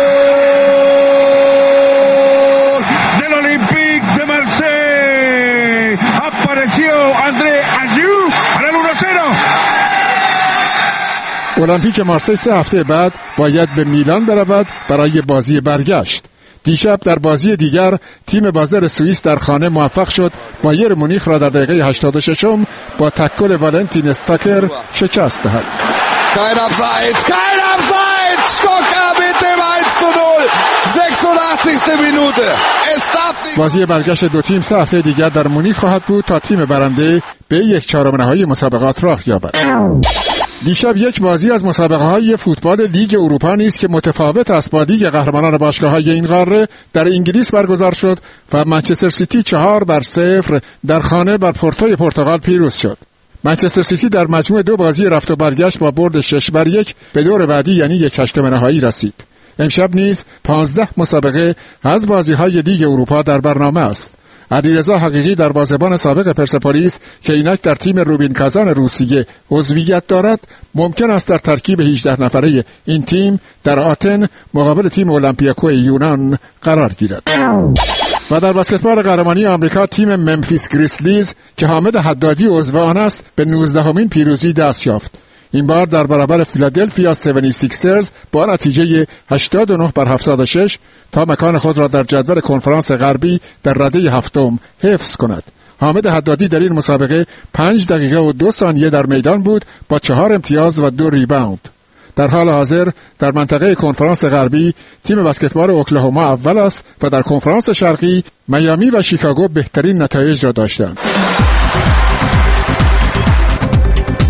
Speaker 12: المپیک مارسی 3 هفته بعد باید به میلان برود برای بازی برگشت. دیشب در بازی دیگر تیم بازل سوئیس در خانه موفق شد بایر مونیخ را در دقیقه 86 با تکل والنتین استاکر شکست دهد.
Speaker 13: Kein Abseits, Stocker mit dem 1:0, 86. Minute.
Speaker 12: بازی برگشت 2 تیم 3 هفته دیگر در مونیخ خواهد بود تا تیم برنده به 1/4 نهایی مسابقات راه یابد. دیشب یک بازی از مسابقه‌های فوتبال لیگ اروپا نیز که متفاوت است با لیگ قهرمانان باشگاه‌های این قاره در انگلیس برگزار شد و منچستر سیتی 4-0 در خانه بر پورتوی پرتغال پیروز شد. منچستر سیتی در مجموع 2 بازی رفت و برگشت با برد 6-1 به دور بعدی یعنی 1/8 نهایی رسید. امشب نیز 15 مسابقه از بازی‌های لیگ اروپا در برنامه است. علیرضا حقیقی دروازه‌بان سابق پرسپولیس که اینک در تیم روبین کازان روسیه عضویت دارد، ممکن است در ترکیب 18 نفره این تیم در آتن مقابل تیم اولمپیاکو یونان قرار گیرد. و در بسکتبال قهرمانی آمریکا تیم ممفیس گریزلیز که حامد حدادی عضو آن است به 19مین پیروزی دست یافت. این بار در برابر فیلادلفیا 76رز با نتیجه 89-76 تا مکان خود را در جدول کنفرانس غربی در رده 7 حفظ کند. حامد حدادی در این مسابقه 5 دقیقه و 2 ثانیه در میدان بود با 4 امتیاز و 2 ریباوند. در حال حاضر در منطقه کنفرانس غربی تیم بسکتبال اوکلاهوما اول است و در کنفرانس شرقی میامی و شیکاگو بهترین نتایج را داشتند.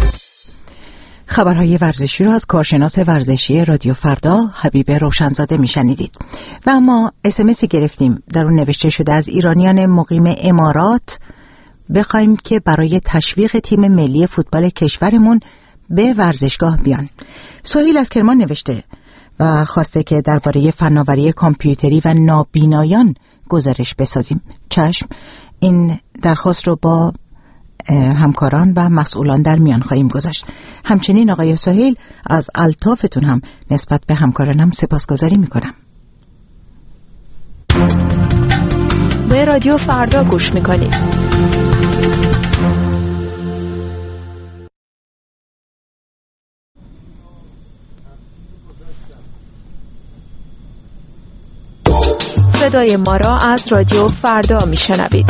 Speaker 2: خبرهای ورزشی رو از کارشناس ورزشی رادیو فردا حبیب روشنزاده میشنیدید. و اما اسمسی گرفتیم، در اون نوشته شده از ایرانیان مقیم امارات بخوایم که برای تشویق تیم ملی فوتبال کشورمون به ورزشگاه بیان. سهیل از کرمان نوشته و خواسته که درباره فناوری کامپیوتری و نابینایان گزارش بسازیم. چشم، این درخواست رو با همکاران و مسئولان در میان خواهیم گذاشت. همچنین آقای سهیل از الطافتون هم نسبت به همکارانم سپاسگزاری میکنم.
Speaker 14: به رادیو فردا گوش میکنید. صدای ما را از رادیو فردا میشنوید.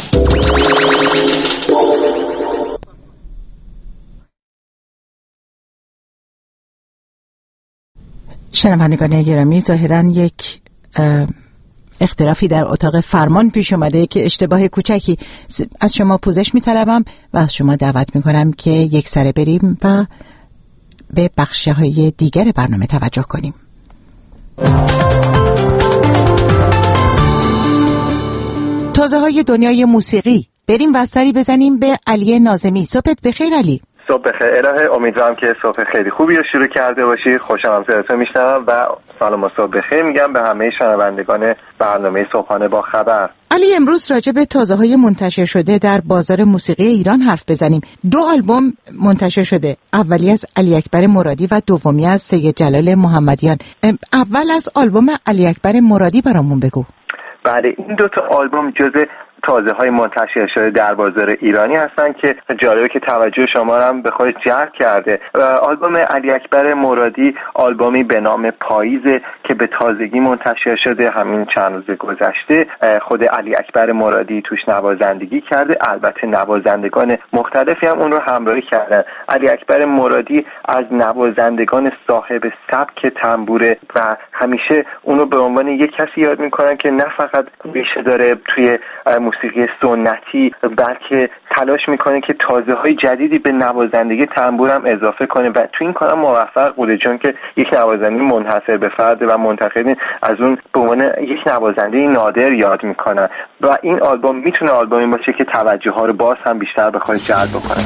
Speaker 2: شنوندگان گرامی، ظاهراً یک اختلافی در اتاق فرمان پیش اومده که اشتباه کوچکی از شما پوزش می‌طلبم و از شما دعوت می‌کنم که یک سره بریم و به بخش‌های دیگر برنامه توجه کنیم. تازه‌های دنیای موسیقی. بریم و سری بزنیم به علی ناظمی. صبحت بخیر علی.
Speaker 15: صبح بخیر الهه، امیدوارم که صبح خیلی خوبی رو شروع کرده باشی. خوشم صداتو میشنوم و سلام و صبح بخیر میگم به همه شنوندگان برنامه صبحانه با خبر.
Speaker 2: علی، امروز راجع به تازه‌های منتشر شده در بازار موسیقی ایران حرف بزنیم. 2 آلبوم منتشر شده، اولی از علی اکبر مرادی و دومی از سید جلال محمدیان. اول از آلبوم علی اکبر مرادی برامون بگو.
Speaker 15: بله، این 2 آلبوم جزء تازه‌های منتشر شده در بازار ایرانی هستن که جالبه که توجه شما رو هم به خودش جلب کرده. آلبوم علی اکبر مرادی آلبومی به نام پاییزه که به تازگی منتشر شده همین چند روز گذشته. خود علی اکبر مرادی توش نوازندگی کرده، البته نوازندگان مختلفی هم اون رو همراهی کردن. علی اکبر مرادی از نوازندگان صاحب سبک تنبوره و همیشه اون رو به عنوان یک کسی یاد میکنن که نه فقط ریشه داره توی موسیقی سنتی، بلکه تلاش میکنه که تازه‌های جدیدی به نوازندگی تنبور هم اضافه کنه و تو این کارم موفق بوده، چون که یک نوازنده منحصر به فرده و منتقدین از اون به عنوان یک نوازنده نادر یاد میکنن و این آلبوم میتونه آلبومی باشه که توجه ها رو باز هم بیشتر به خودش جلب بکنه.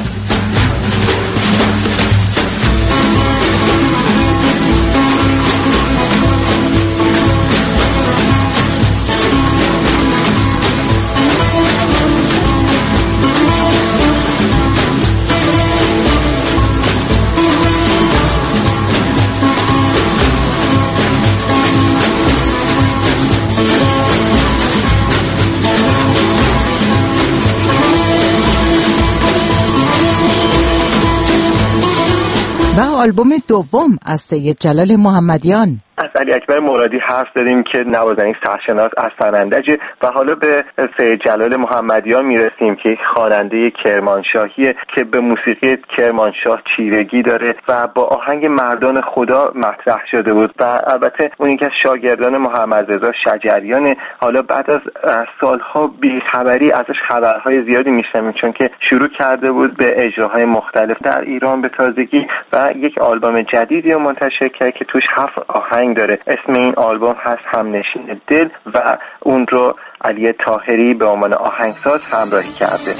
Speaker 2: و آلبوم دوم از سید جلال محمدیان.
Speaker 15: از علی اکبر مرادی حرف زدیم که نوازنده سرشناس از سنندجه و حالا به سید جلال محمدیان میرسیم که خواننده کرمانشاهیه که به موسیقی کرمانشاه چیرگی داره و با آهنگ مردان خدا مطرح شده بود و البته اون یکی از شاگردان محمد رضا شجریان. حالا بعد از سالها بیخبری ازش خبرهای زیادی میشنویم چون که شروع کرده بود به اجراهای مختلف در ایران به تازگی و یک آلبوم جدیدی رو منتشر کرد که توش 7 آهنگ داره. اسم این آلبوم هست همنشین دل و اون رو علی طاهری به عنوان آهنگساز همراهی کرده.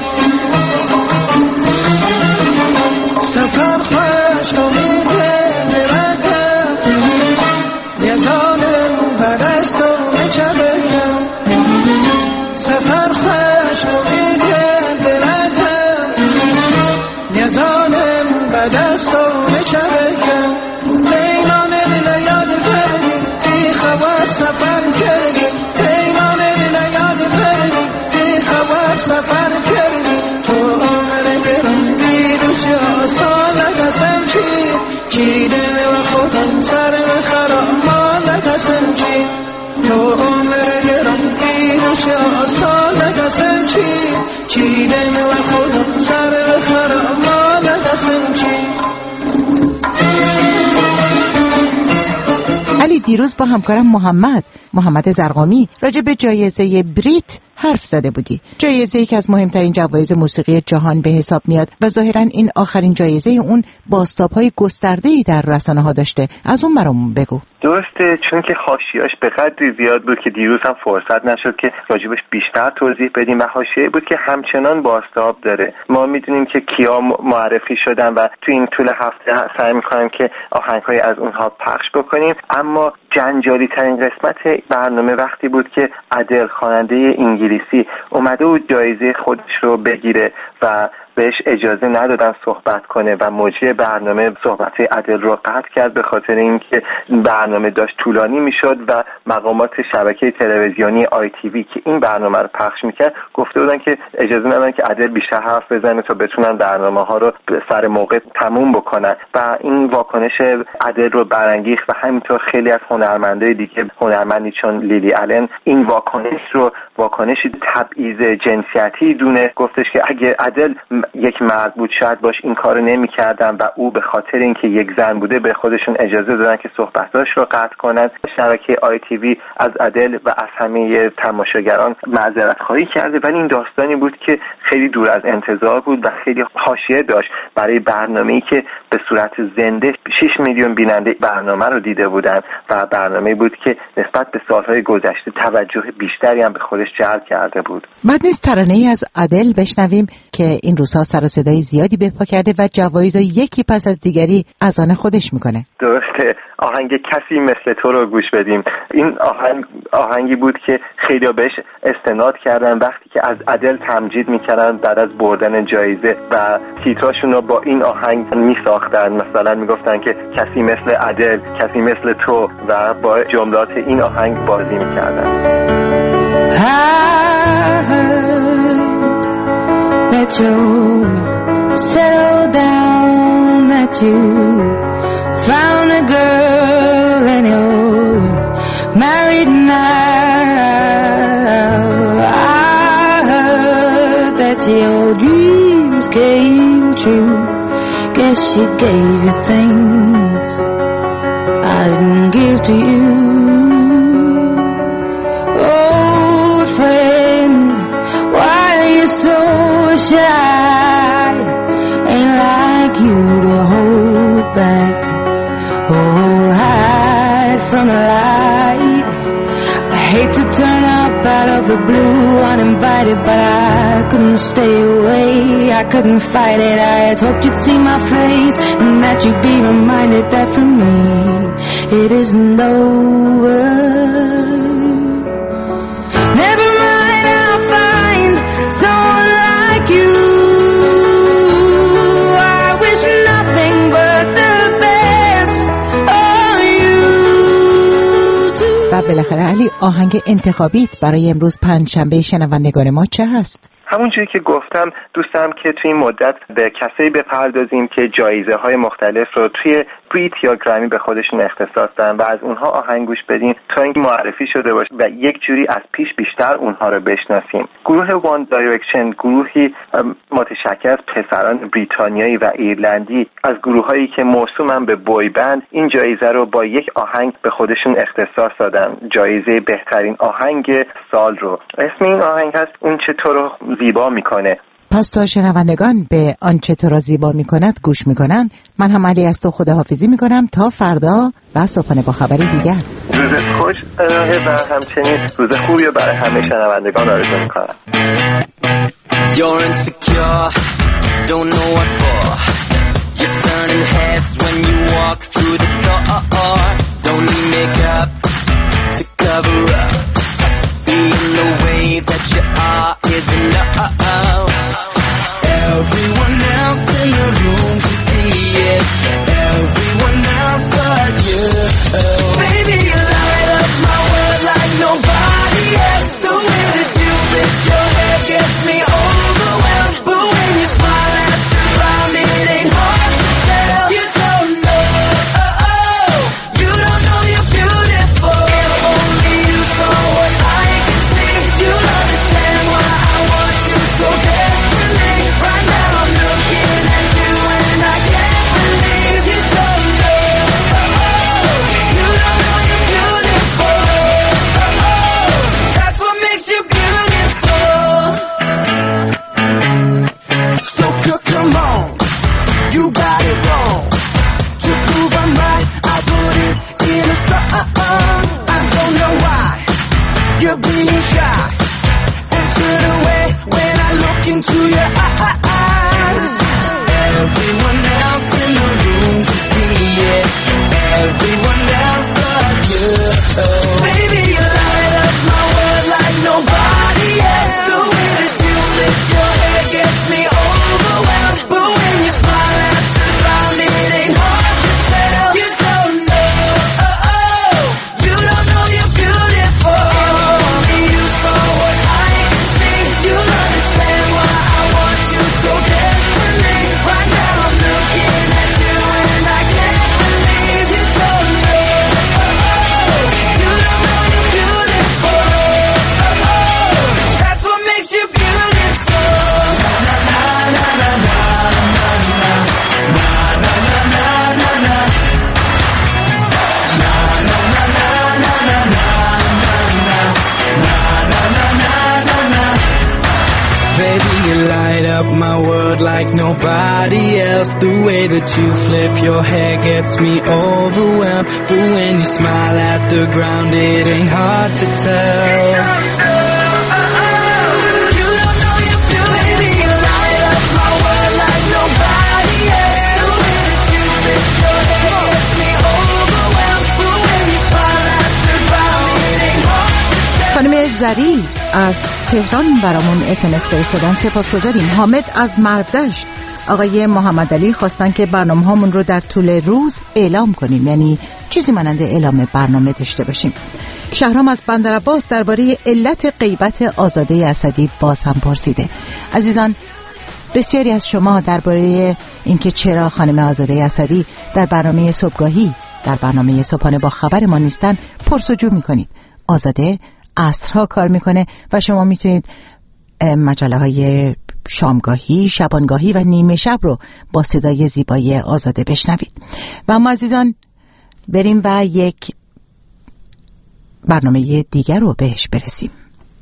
Speaker 16: سفر خوش امیده برگم یه ظالم پرست و مچبگم سفر خوش امیده برگم یه ظالم پرست و مچبگم پیمان لیال بردی بی خبر سفر کردی پیمان لیال بردی بی خبر سفر کردی تو عمر گرم بیدو چه آسان دستم چیدن و خودم سر و خرامان دستم تو عمر گرم بیدو چه آسان دستم چیدن و خودم سر و خرامان دستم
Speaker 2: علی، دیروز با همکارم محمد زرقامی راجع به جایزه بریت حرف زده بودی. جایزه‌ای که از مهمترین جوایز موسیقی جهان به حساب میاد و ظاهراً این آخرین جایزه اون بازتاب‌های گسترده‌ای در رسانه‌ها داشته. از اون برامون بگو.
Speaker 15: درسته، چون که حاشیه‌اش به قدری زیاد بود که دیروز هم فرصت نشد که راجبش بیشتر توضیح بدیم و حاشیه‌ای بود که همچنان بازتاب داره. ما میدونیم که کیا معرفی شدن و تو این طول هفته سعی می‌کنیم که آهنگ‌های از اونها پخش بکنیم، اما جنجالی ترین قسمت برنامه وقتی بود که ادل خواننده انگلیسی اومده بود جایزه خودش رو بگیره و بهش اجازه ندادن صحبت کنه و مجری برنامه صحبت ادل رو قطع کرد به خاطر اینکه برنامه داشت طولانی میشد و مقامات شبکه تلویزیونی ITV که این برنامه رو پخش میکرد گفته بودن که اجازه ندادن که ادل بیشتر حرف بزنه تا بتونن برنامه ها رو سر موقع تموم بکنن و این واکنش ادل رو برانگیخت و همینطور خیلی از هنرمندای دیگه، هنرمندی چون لیلی آلن این واکنش رو واکنشی تبعیض جنسیتی دونه، گفتش که اگه ادل یک مرد بود شاید باش این کارو نمی‌کردن و او به خاطر اینکه یک زن بوده به خودشون اجازه دادن که صحبتاش رو قطع کنن. شبکه ITV از ادل و از همه تماشاگران معذرت خواهی کرده، ولی این داستانی بود که خیلی دور از انتظار بود و خیلی حاشیه داشت برای برنامه‌ای که به صورت زنده 6 میلیون بیننده برنامه رو دیده بودن و برنامه‌ای بود که نسبت به سال‌های گذشته توجه بیشتری هم به خودش جلب کرده بود.
Speaker 2: بعد نیست ترانه‌ای از ادل بشنویم که این روزها سر و صدای زیادی به پا کرده و جوایز یکی پس از دیگری از آن خودش میکنه.
Speaker 15: درسته، آهنگ کسی مثل تو رو گوش بدیم. این آهنگی بود که خیلی بهش استناد کردن وقتی که از ادل تمجید میکردن بعد از بردن جایزه و تیتراشون رو با این آهنگ میساختن. مثلا میگفتن که کسی مثل ادل، کسی مثل تو و با جملات این آهنگ بازی میکردن.
Speaker 17: That you settle down, that you found a girl and you're married now. I heard that your dreams came true. Guess she gave you things I didn't give to you. Old friend, why are you so shy? Ain't like you to hold back or hide from the light. I hate to turn up out of the blue uninvited, but I couldn't stay away. I couldn't fight it. I had hoped you'd see my face and that you'd be reminded that for me it isn't over. Never mind, I'll find someone like you. I wish nothing but the best of you too.
Speaker 2: و بالاخره علی، آهنگ انتخابیت برای امروز پنجشنبه شنوندگان ما چه هست؟
Speaker 15: همونجوری که گفتم دوست دارم که توی این مدت به کسایی بپردازیم که جایزه های مختلف رو توی بریت یا گرمی به خودشون اختصاص دادن و از اونها آهنگ گوش بدیم تا اینکه معرفی شده باشه و یک جوری از پیش بیشتر اونها رو بشناسیم. گروه وان دایرکشن گروهی متشکل از پسران بریتانیایی و ایرلندی از گروهایی که موسومن به بوی بند این جایزه رو با یک آهنگ به خودشون اختصاص دادن، جایزه بهترین آهنگ سال رو. اسم این آهنگ هست اون چه تو رو زیبا میکنه.
Speaker 2: پس تا شنوندگان به آنچه تو را زیبا میکند گوش میکنن، من هم علی از تو خداحافظی میکنم تا فردا و صبحانه با خبری دیگر.
Speaker 15: روز خوش و همچنین روز خوبی رو برای همه شنوندگان آرزو میکنم.
Speaker 18: You're insecure, don't know what for. You're turning heads when you walk through the door. Don't need makeup to cover up. Being the way that you are is enough. Everyone else in the room can see it. Everyone else but you. Baby, you light up my world like nobody else. The way that you flip your hair gets me overwhelmed. But when you smile at the ground, it ain't like nobody else. The way that you flip your hair gets me overwhelmed. But when you smile at the ground, it ain't hard to tell.
Speaker 2: خانم زری از تهران برامون SMS فرستادن، سپاسگزاریم. حامد از مرودشت، آقای محمد علی خواستن که برنامه هامون رو در طول روز اعلام کنیم، یعنی چیزی مانند اعلام برنامه داشته باشیم. شهرام از بندرعباس درباره علت غیبت آزاده اسدی باز هم پرسیده. عزیزان، بسیاری از شما درباره اینکه چرا خانم آزاده اسدی در برنامه صبحگاهی، در برنامه صبحانه با خبر ما نیستن پرسجو میکنید. آزاده عصرها کار میکنه و شما میتونید مجله های شامگاهی، شبانگاهی و نیمه شب رو با صدای زیبایی آزاده بشنوید. و اما عزیزان بریم و یک برنامه دیگر رو بهش برسیم.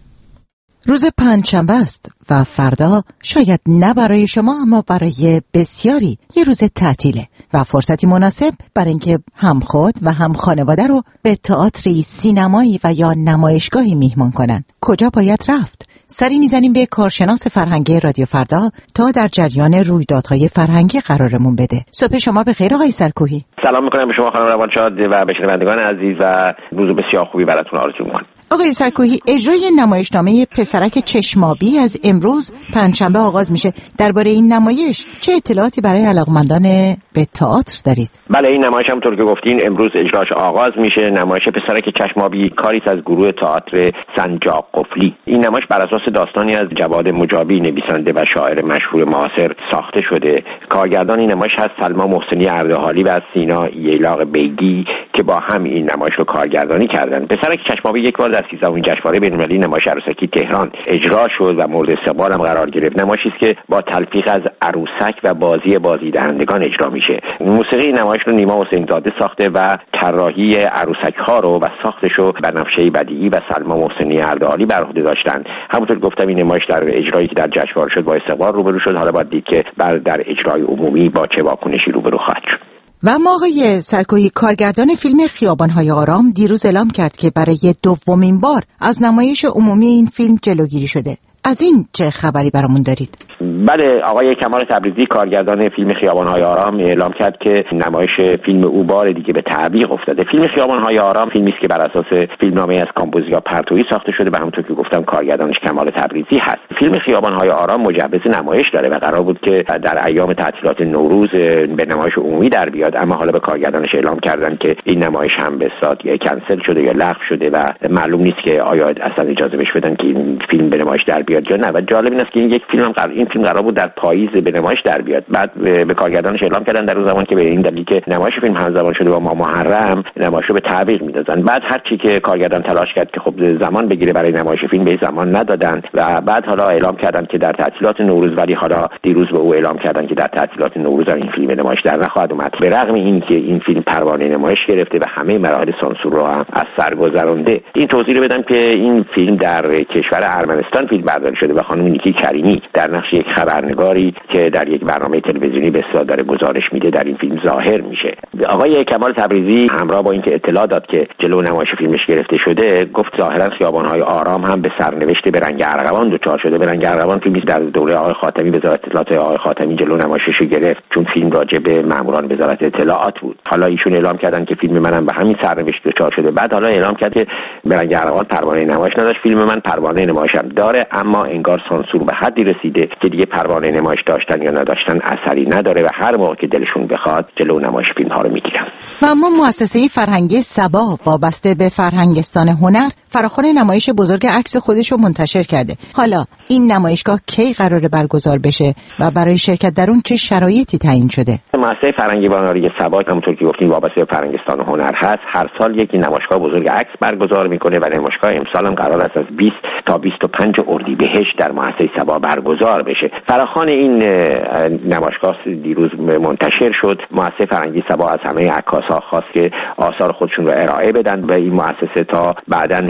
Speaker 2: روز پنجشنبه است و فردا شاید نه برای شما اما برای بسیاری یه روز تعطیله و فرصتی مناسب برای اینکه هم خود و هم خانواده رو به تئاتری، سینمایی و یا نمایشگاهی میهمان کنن. کجا باید رفت؟ سری میزنیم به کارشناس فرهنگی رادیو فردا تا در جریان رویدادهای فرهنگی قرارمون بده. صبح شما بخیر آقای سرکوهی.
Speaker 19: سلام میکنم به شما خانم روانشاد و به شنوندگان عزیز و روز بسیار خوبی براتون آرزو میکنم.
Speaker 2: آقای سرکوهی، اجرای نمایشنامه پسرک چشمابی از امروز پنجشنبه آغاز میشه. درباره این نمایش چه اطلاعاتی برای علاقمندان به تئاتر دارید؟
Speaker 19: بله، این نمایش همونطور که گفتین امروز اجراش آغاز میشه. نمایش پسرک چشمابی کاری از گروه تئاتر سنجاق قفلی. این نمایش بر اساس داستانی از جواد مجابی، نویسنده و شاعر مشهور معاصر ساخته شده. کارگردان این نمایش هست سلما محسنی اردهالی و سینا ییلاق بیگی که با هم این نمایش رو کارگردانی کردن. پسرک چشمابی یک بار در 13مین جشنواره بین‌المللی نمایش عروسکی تهران اجرا شد و مورد استقبال هم قرار گرفت. نمایشی است که با تلفیق از عروسک و بازیدهندگان اجرا میشه. موسیقی نمایش رو نیما حسین‌زاده ساخته و طراحی عروسک‌ها رو و ساختش رو بنفشه بدیعی و سلما محسنی اردهالی بر عهده داشتن. همونطور گفتم این نمایش در اجرایی که در جشنواره شد با استقبال روبرو شد. حالا باید دید که در اجرای عمومی با چه واکنشی روبرو خواهد شد.
Speaker 2: و ما آقای سرکوهی، کارگردان فیلم خیابان‌های آرام دیروز اعلام کرد که برای دومین بار از نمایش عمومی این فیلم جلوگیری شده. از این چه خبری برامون دارید؟
Speaker 19: بله، آقای کمال تبریزی کارگردان فیلم خیابان‌های آرام اعلام کرد که نمایش فیلم او بار دیگه به تعویق افتاده. فیلم خیابان‌های آرام فیلمی است که بر اساس فیلمنامه از کامبوزیا پرتویی ساخته شده و همونطور که گفتم کارگردانش کمال تبریزی هست. فیلم خیابان‌های آرام مجوز نمایش داره و قرار بود که در ایام تعطیلات نوروز به نمایش عمومی در بیاد، اما حالا به کارگردانش اعلام کردن که این نمایش هم به اصطلاح کنسل شده یا لغو شده و معلوم نیست که آیا اصلا اجازه بهش بدن که این فیلم به نمایش در بیاد یا نه. و جالب این است که این فیلم قرار بود در پاییز به نمایش در بیاد. بعد به کارگردانش اعلام کردن در اون زمان که به این دلیل که نمایش فیلم همزمان شده با ماه محرم نمایش رو به تعویق می‌دادن. بعد هر چی که کارگردان تلاش کرد که خب زمان بگیره برای نمایش فیلم به زمان ندادن و بعد حالا اعلام کردن که در تعطیلات نوروز، ولی حالا دیروز به او اعلام کردن که در تعطیلات نوروز این فیلم نمایش در نخواهد اومد. به رغم اینکه این فیلم پروانه نمایش گرفته و همه مراحل سانسور رو هم از سر گذرونده. این توضیح رو بدم که این فیلم در کشور ارمنستان فیلم برداری شده و خانم نیکی کریمی در نقش یک خبرنگاری که در یک برنامه تلویزیونی به اصطلاح داره گزارش میده در این فیلم ظاهر میشه. آقای کمال تبریزی همراه با اینکه اطلاع داد که جلو نمایش فیلمش گرفته شده، گفت ظاهرا خیابان‌های آرام هم به سرنوشت به رنگ ارغوان دچار شده. به رنگ ارغوان فیلمی در دوره آقای خاتمی وزارت اطلاعات آقای خاتمی جلو نمایشش گرفت چون فیلم راجع به ماموران وزارت اطلاعات بود. حالا ایشون اعلام کردن که فیلم منم به همین سرنوشت دچار شده. بعد حالا اعلام کرد که به رنگ ارغوان پروانه نمایش نداشت، فیلم من پروانه نمایشم داره، اما انگار سانسور به حدی رسیده که دیگه پروانه نمایش داشتن یا نداشتن اثری نداره و هر موقع که دلشون بخواد جلو نمایش فیلم ها رو میگیرن.
Speaker 2: و اما مؤسسه فرهنگی سبا وابسته به فرهنگستان هنر فراخوان نمایش بزرگ عکس خودش رو منتشر کرده. حالا این نمایشگاه کی قراره برگزار بشه و برای شرکت در اون چه شرایطی تعیین شده؟
Speaker 19: مؤسسه فرهنگی هنری سبا همونطور که گفتیم وابسته به فرهنگستان هنر هست. هر سال یک نمایشگاه بزرگ عکس برگزار میکنه و نمایشگاه امسال هم قرار است از 20 تا 25 اردیبهشت در مؤسسه سبا برگزار بشه. فراخوان این نمایشگاه دیروز منتشر شد. مؤسسه فرهنگی سبا از همه عکاس‌ها خواست که آثار خودشون رو ارائه بدن و این مؤسسه تا بعداً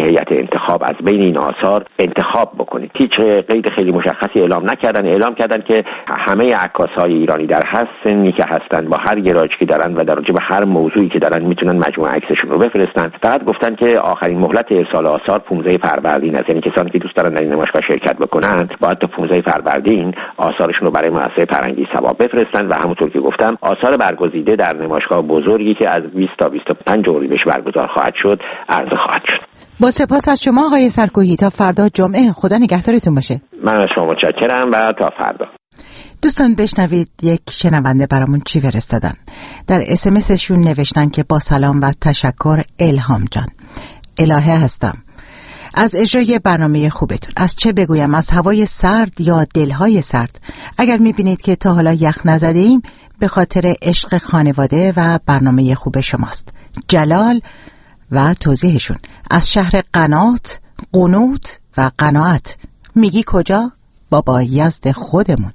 Speaker 19: هیئت انتخاب از بین این آثار انتخاب بکنید. هیچ قید خیلی مشخصی اعلام نکردن. اعلام کردن که همه عکاس‌های ایرانی در هر سنی که هستن با هر گرایشی که دارن و در رابطه با هر موضوعی که دارن میتونن مجموعه عکسشون رو بفرستن. فقط گفتن که آخرین مهلت ارسال آثار 15 فروردین است، یعنی کسانی که دوست دارن در این نمایشگاه شرکت بکنن باید تا 15 فروردین آثارشون رو برای مؤسسه پرنگی ثواب بفرستن و همونطور که گفتم آثار برگزیده در نمایشگاه بزرگی که از 20 تا 25 اردیبهشت برگزار خواهد شد عرضه خواهد شد.
Speaker 2: با سپاس از شما آقای سرکوهی. تا فردا جمعه. خدا نگهدارتون باشه.
Speaker 19: من از شما متشکرم و تا فردا.
Speaker 2: دوستان بشنوید یک شنونده برامون چی فرستادن. در اسمسشون نوشتن که با سلام و تشکر الهام جان. الهه هستم. از اجرای برنامه خوبتون. از چه بگویم، از هوای سرد یا دلهای سرد. اگر میبینید که تا حالا یخ نزده ایم به خاطر عشق خانواده و برنامه خوب شماست. جلال و توضیحشون از شهر قنات، قنوت و قناعت. میگی کجا؟ بابا یزد خودمون.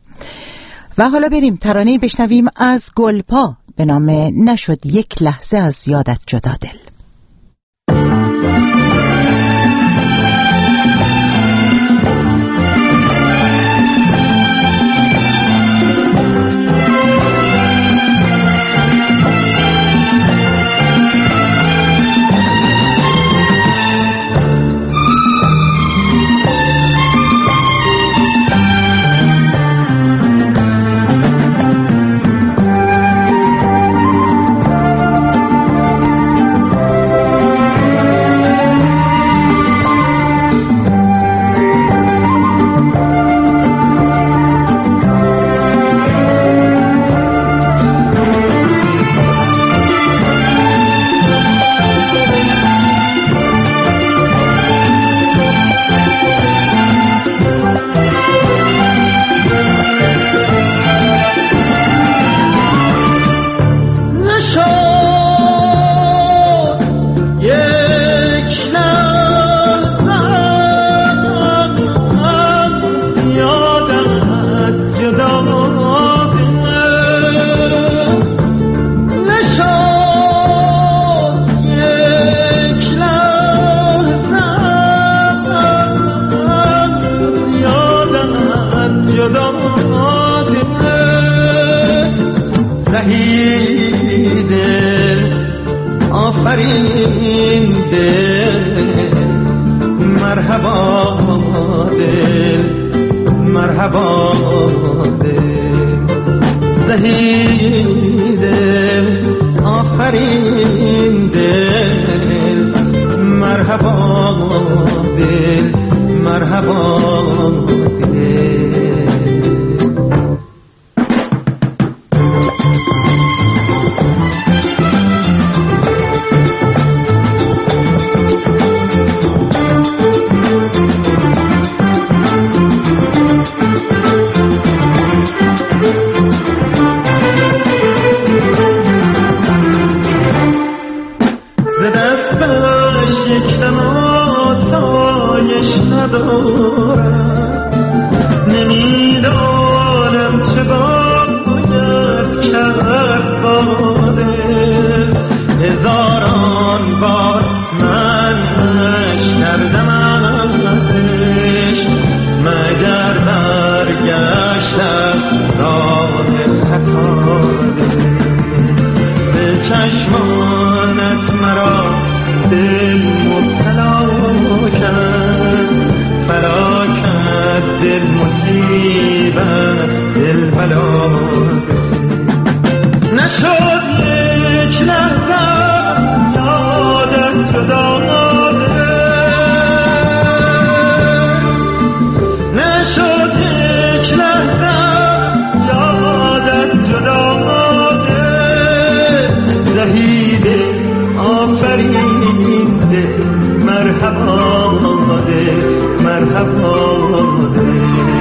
Speaker 2: و حالا بریم ترانه‌ای بشنویم از گلپا به نام نشد یک لحظه از یادت جدا دل.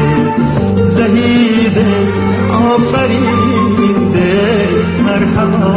Speaker 16: زهید آفرین مرحبا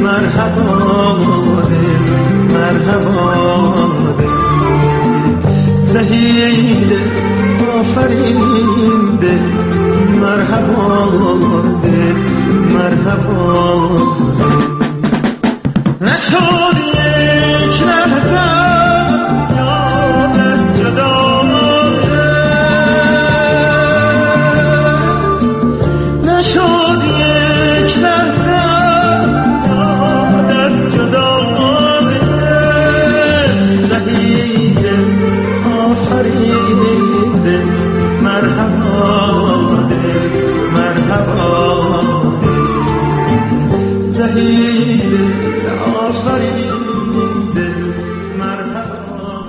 Speaker 16: مرحبا دل مرحبا زهید آفرین دل مرحبا دل مرحبا نشد یک لحظه یادت جدا نشد یک لحظه یادت جدا زهید آفرین دل مرحبا دل مرحبا زهید آفرین دل مرحبا.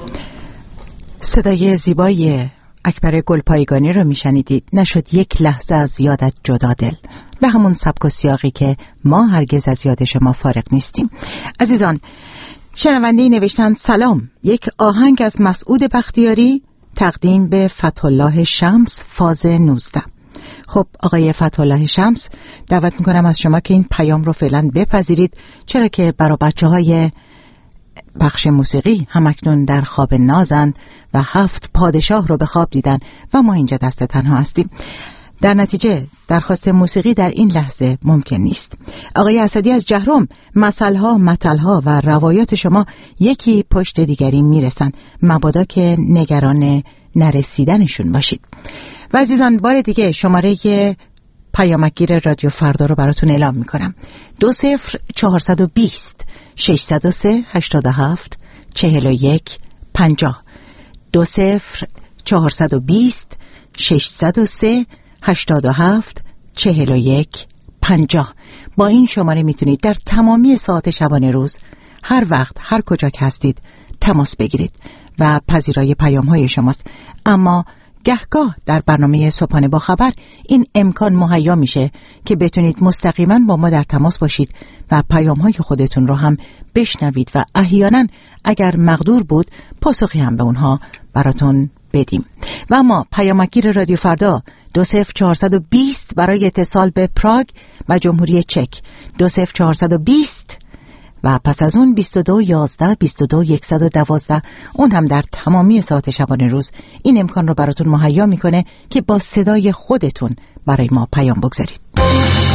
Speaker 2: صدای زیبای اکبر گلپایگانی رو میشنیدید. نشد یک لحظه از یادت جدا دل، به همون سبک و سیاقی که ما هرگز از یاد شما فارغ نیستیم. عزیزان، شنونده‌ای نوشتند سلام، یک آهنگ از مسعود بختیاری تقدیم به فتح‌الله شمس فاز 19. خب آقای فتح‌الله شمس، دعوت میکنم از شما که این پیام رو فعلا بپذیرید، چرا که برای بچه‌های بخش موسیقی همکنون در خواب نازند و 7 پادشاه رو به خواب دیدن و ما اینجا دست تنها هستیم. در نتیجه درخواست موسیقی در این لحظه ممکن نیست. آقای اسدی از جهرم، مثلها، متلها و روایات شما یکی پشت دیگری میرسن، مبادا که نگران نرسیدنشون باشید. و عزیزان، بار دیگه شماره پیامگیر رادیو فردا رو براتون اعلام میکنم: 20420 603 87 41 50 20420 603 87 41 50. با این شماره میتونید در تمامی ساعت شبانه روز هر وقت هر کجا که هستید تماس بگیرید و پذیرای پیام های شماست. اما گهگاه در برنامه صبحانه با خبر این امکان مهیا میشه که بتونید مستقیما با ما در تماس باشید و پیام های خودتون رو هم بشنوید و احیانا اگر مقدور بود پاسخی هم به اونها براتون بدیم. و اما پیامگیر رادیو فردا 20420 برای اتصال به پراگ و جمهوری چک، 20420 و پس از اون 22 11 22 112. اون هم در تمامی ساعت شبانه روز این امکان رو براتون مهیا میکنه که با صدای خودتون برای ما پیام بگذارید.